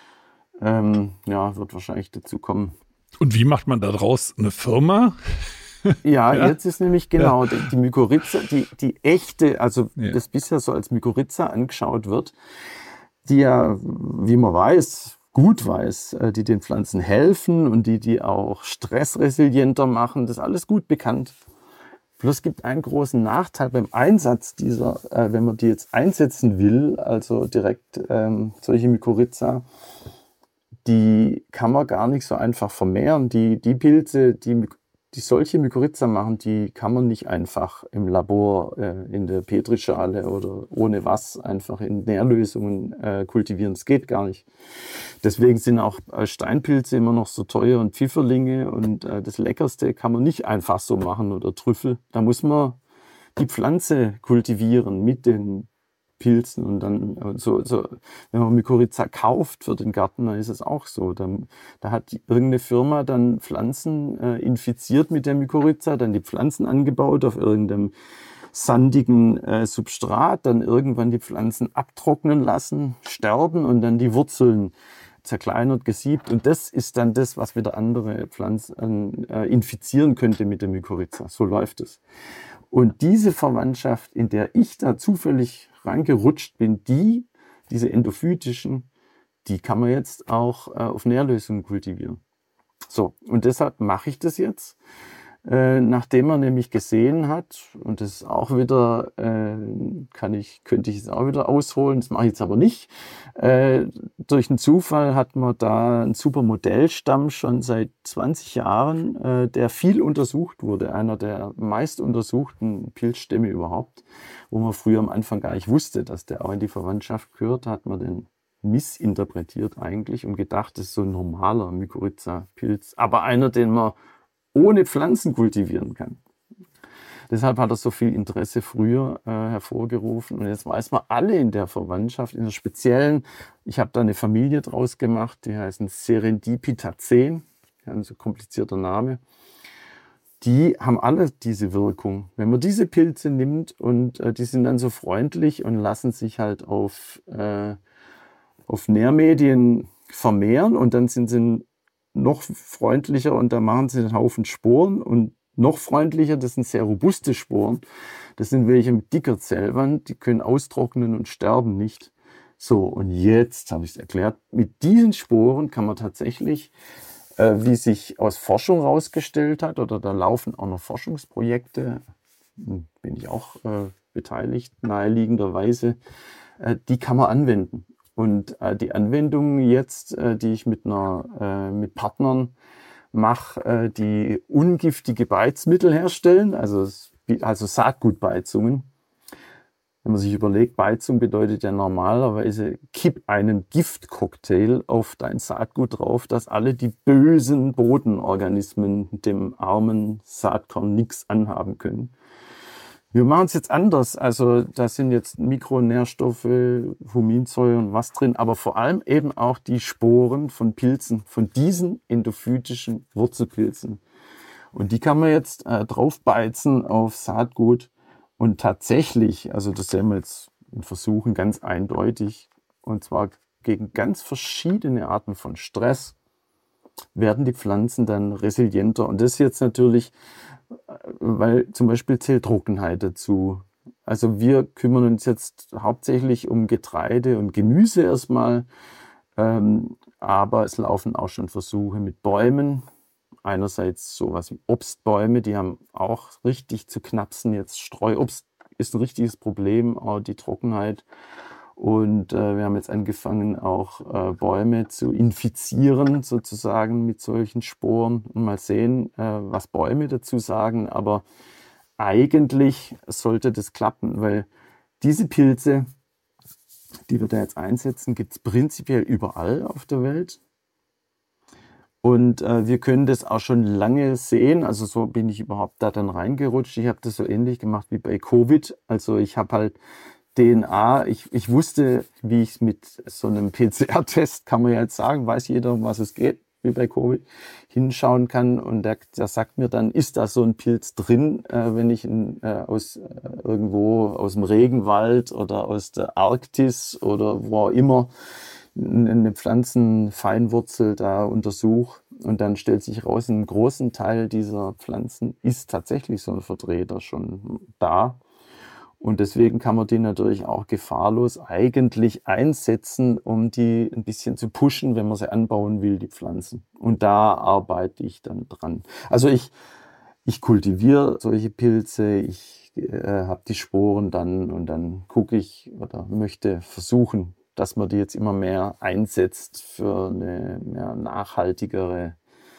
Wird wahrscheinlich dazu kommen. Und wie macht man daraus eine Firma? Ja, jetzt ist nämlich genau die Mykorrhiza, die echte, also das bisher so als Mykorrhiza angeschaut wird, die ja, wie man weiß, gut weiß, die den Pflanzen helfen und die auch stressresilienter machen, das ist alles gut bekannt. Bloß gibt einen großen Nachteil beim Einsatz dieser, wenn man die jetzt einsetzen will, also direkt solche Mykorrhiza, die kann man gar nicht so einfach vermehren. Die Pilze, die solche Mykorrhiza machen, die kann man nicht einfach im Labor, in der Petrischale oder ohne was einfach in Nährlösungen kultivieren. Das geht gar nicht. Deswegen sind auch Steinpilze immer noch so teuer und Pfifferlinge und das Leckerste kann man nicht einfach so machen oder Trüffel. Da muss man die Pflanze kultivieren mit den Pilzen und dann wenn man Mykorrhiza kauft für den Garten, dann ist es auch so. Da hat irgendeine Firma dann Pflanzen infiziert mit der Mykorrhiza, dann die Pflanzen angebaut auf irgendeinem sandigen Substrat, dann irgendwann die Pflanzen abtrocknen lassen, sterben und dann die Wurzeln zerkleinert, gesiebt. Und das ist dann das, was wieder andere Pflanzen infizieren könnte mit der Mykorrhiza. So läuft es. Und diese Verwandtschaft, in der ich da zufällig reingerutscht bin, diese endophytischen, die kann man jetzt auch auf Nährlösungen kultivieren. So, und deshalb mache ich das jetzt, nachdem man nämlich gesehen hat, und das ist auch wieder, könnte ich es auch wieder ausholen, das mache ich jetzt aber nicht. Durch einen Zufall hat man da einen super Modellstamm schon seit 20 Jahren, der viel untersucht wurde, einer der meist untersuchten Pilzstämme überhaupt, wo man früher am Anfang gar nicht wusste, dass der auch in die Verwandtschaft gehört, hat man den missinterpretiert eigentlich und gedacht, das ist so ein normaler Mykorrhiza-Pilz, aber einer, den man ohne Pflanzen kultivieren kann. Deshalb hat er so viel Interesse früher hervorgerufen. Und jetzt weiß man alle in der Verwandtschaft, in der speziellen, ich habe da eine Familie draus gemacht, die heißen Serendipitaceen, ein so komplizierter Name. Die haben alle diese Wirkung. Wenn man diese Pilze nimmt und die sind dann so freundlich und lassen sich halt auf Nährmedien vermehren und dann sind sie noch freundlicher und da machen sie einen Haufen Sporen und noch freundlicher, das sind sehr robuste Sporen. Das sind welche mit dicker Zellwand, die können austrocknen und sterben nicht. So, und jetzt habe ich es erklärt, mit diesen Sporen kann man tatsächlich, wie sich aus Forschung herausgestellt hat, oder da laufen auch noch Forschungsprojekte, bin ich auch beteiligt, naheliegenderweise, die kann man anwenden. Und die Anwendungen jetzt, die ich mit Partnern mache, die ungiftige Beizmittel herstellen, also Saatgutbeizungen. Wenn man sich überlegt, Beizung bedeutet ja normalerweise, kipp einen Giftcocktail auf dein Saatgut drauf, dass alle die bösen Bodenorganismen dem armen Saatkorn nichts anhaben können. Wir machen es jetzt anders. Also da sind jetzt Mikronährstoffe, Huminsäuren, was drin, aber vor allem eben auch die Sporen von Pilzen, von diesen endophytischen Wurzelpilzen. Und die kann man jetzt draufbeizen auf Saatgut. Und tatsächlich, also das sehen wir jetzt in Versuchen ganz eindeutig, und zwar gegen ganz verschiedene Arten von Stress, werden die Pflanzen dann resilienter. Und das jetzt natürlich, weil zum Beispiel zählt Trockenheit dazu. Also wir kümmern uns jetzt hauptsächlich um Getreide und Gemüse erstmal, aber es laufen auch schon Versuche mit Bäumen. Einerseits sowas wie Obstbäume, die haben auch richtig zu knapsen. Jetzt Streuobst ist ein richtiges Problem, auch die Trockenheit. Und wir haben jetzt angefangen, auch Bäume zu infizieren, sozusagen mit solchen Sporen. Und mal sehen, was Bäume dazu sagen. Aber eigentlich sollte das klappen, weil diese Pilze, die wir da jetzt einsetzen, gibt es prinzipiell überall auf der Welt. Und wir können das auch schon lange sehen. Also so bin ich überhaupt da dann reingerutscht. Ich habe das so ähnlich gemacht wie bei Covid. Also ich habe halt DNA, ich wusste, wie ich es mit so einem PCR-Test, kann man ja jetzt sagen, weiß jeder, um was es geht, wie bei Covid, hinschauen kann. Und der sagt mir dann, ist da so ein Pilz drin, wenn ich irgendwo aus dem Regenwald oder aus der Arktis oder wo auch immer eine Pflanzenfeinwurzel da untersuche. Und dann stellt sich raus, ein großen Teil dieser Pflanzen ist tatsächlich so ein Vertreter schon da. Und deswegen kann man die natürlich auch gefahrlos eigentlich einsetzen, um die ein bisschen zu pushen, wenn man sie anbauen will, die Pflanzen. Und da arbeite ich dann dran. Also ich kultiviere solche Pilze, ich habe die Sporen dann und dann gucke ich oder möchte versuchen, dass man die jetzt immer mehr einsetzt für eine mehr nachhaltigeren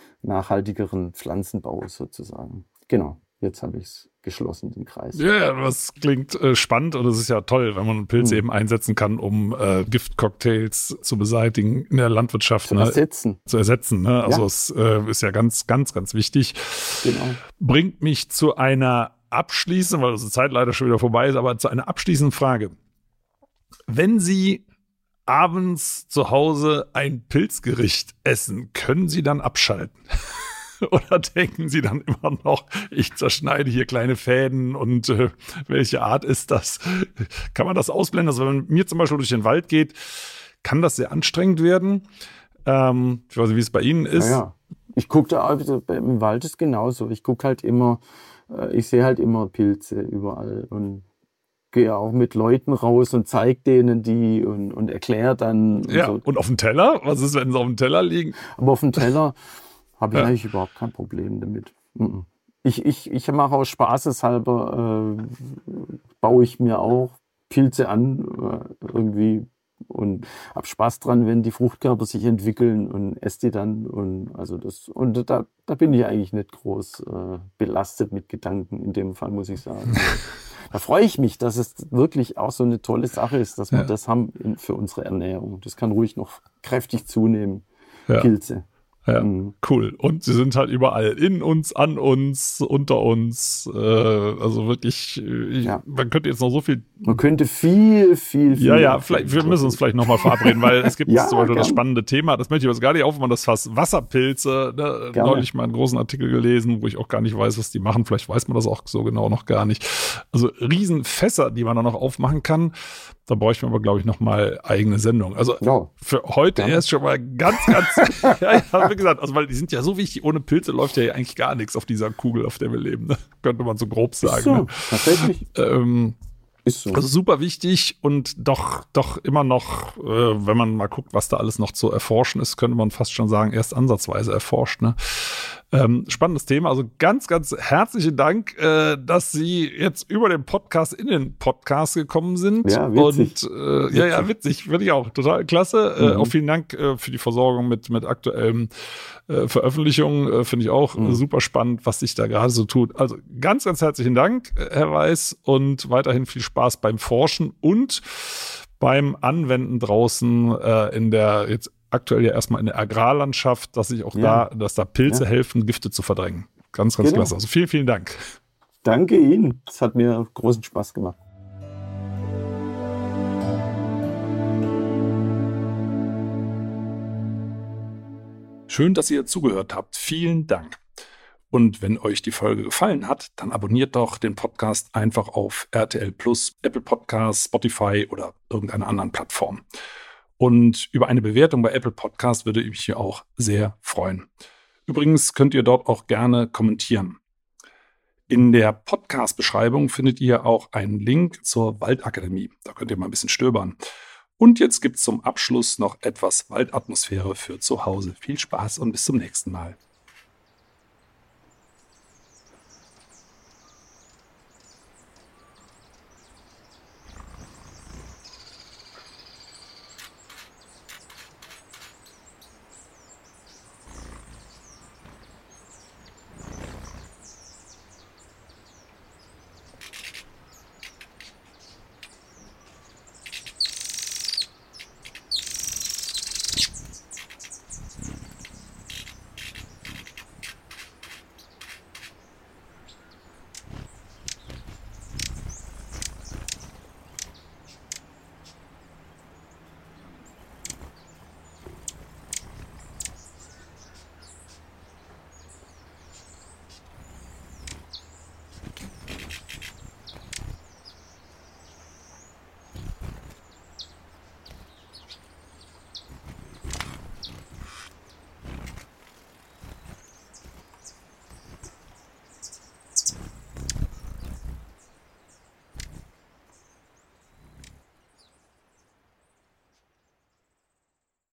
Pflanzenbau sozusagen. Genau. Jetzt habe ich es geschlossen, den Kreis. Ja, das klingt spannend und es ist ja toll, wenn man Pilze eben einsetzen kann, um Giftcocktails zu beseitigen in der Landwirtschaft. Zu ersetzen. Ne? Also es ist ja ganz, ganz, ganz wichtig. Genau. Bringt mich zu einer abschließenden, weil unsere Zeit leider schon wieder vorbei ist, aber zu einer abschließenden Frage. Wenn Sie abends zu Hause ein Pilzgericht essen, können Sie dann abschalten? Oder denken Sie dann immer noch, ich zerschneide hier kleine Fäden und welche Art ist das? Kann man das ausblenden? Also wenn man mir zum Beispiel durch den Wald geht, kann das sehr anstrengend werden. Ich weiß nicht, wie es bei Ihnen ist. Ja. Ich gucke da, also im Wald ist genauso. Ich gucke halt immer, ich sehe halt immer Pilze überall und gehe auch mit Leuten raus und zeige denen die und erkläre dann. Ja, so. Und auf dem Teller? Was ist, wenn sie auf dem Teller liegen? Aber auf dem Teller habe ich eigentlich überhaupt kein Problem damit. Ich mache aus spaßeshalber, baue ich mir auch Pilze an irgendwie und habe Spaß dran, wenn die Fruchtkörper sich entwickeln und esse die dann. Und da bin ich eigentlich nicht groß belastet mit Gedanken in dem Fall, muss ich sagen. Da freue ich mich, dass es wirklich auch so eine tolle Sache ist, dass wir das haben für unsere Ernährung. Das kann ruhig noch kräftig zunehmen, Pilze. Ja, cool. Und sie sind halt überall in uns, an uns, unter uns. Also wirklich, man könnte jetzt noch so viel. Man könnte viel. Ja, vielleicht, wir müssen uns vielleicht nochmal verabreden, weil es gibt zum Beispiel das spannende Thema, das möchte ich jetzt gar nicht aufmachen, das Fass Wasserpilze. Ne? Neulich mal einen großen Artikel gelesen, wo ich auch gar nicht weiß, was die machen. Vielleicht weiß man das auch so genau noch gar nicht. Also Riesenfässer, die man da noch aufmachen kann. Da bräuchten wir aber, glaube ich, nochmal eigene Sendung. Also für heute erst schon mal ganz, wie gesagt, also weil die sind ja so wichtig, ohne Pilze läuft ja eigentlich gar nichts auf dieser Kugel, auf der wir leben, ne? Könnte man so grob sagen. Ist so, ne? Tatsächlich. Ist so. Also super wichtig und doch immer noch, wenn man mal guckt, was da alles noch zu erforschen ist, könnte man fast schon sagen, erst ansatzweise erforscht. Ne? Spannendes Thema. Also ganz, ganz herzlichen Dank, dass Sie jetzt über den Podcast in den Podcast gekommen sind. Ja, witzig. Und witzig, finde ich auch. Total klasse. Auch vielen Dank für die Versorgung mit aktuellen Veröffentlichungen. Finde ich auch super spannend, was sich da gerade so tut. Also ganz, ganz herzlichen Dank, Herr Weiß, und weiterhin viel Spaß beim Forschen und beim Anwenden draußen in der jetzt aktuell ja erstmal in der Agrarlandschaft, dass sich auch dass da Pilze helfen, Gifte zu verdrängen. Ganz, ganz klasse. Also vielen, vielen Dank. Danke Ihnen. Es hat mir großen Spaß gemacht. Schön, dass ihr zugehört habt. Vielen Dank. Und wenn euch die Folge gefallen hat, dann abonniert doch den Podcast einfach auf RTL Plus, Apple Podcasts, Spotify oder irgendeiner anderen Plattform. Und über eine Bewertung bei Apple Podcast würde ich mich hier auch sehr freuen. Übrigens könnt ihr dort auch gerne kommentieren. In der Podcast-Beschreibung findet ihr auch einen Link zur Waldakademie. Da könnt ihr mal ein bisschen stöbern. Und jetzt gibt es zum Abschluss noch etwas Waldatmosphäre für zu Hause. Viel Spaß und bis zum nächsten Mal.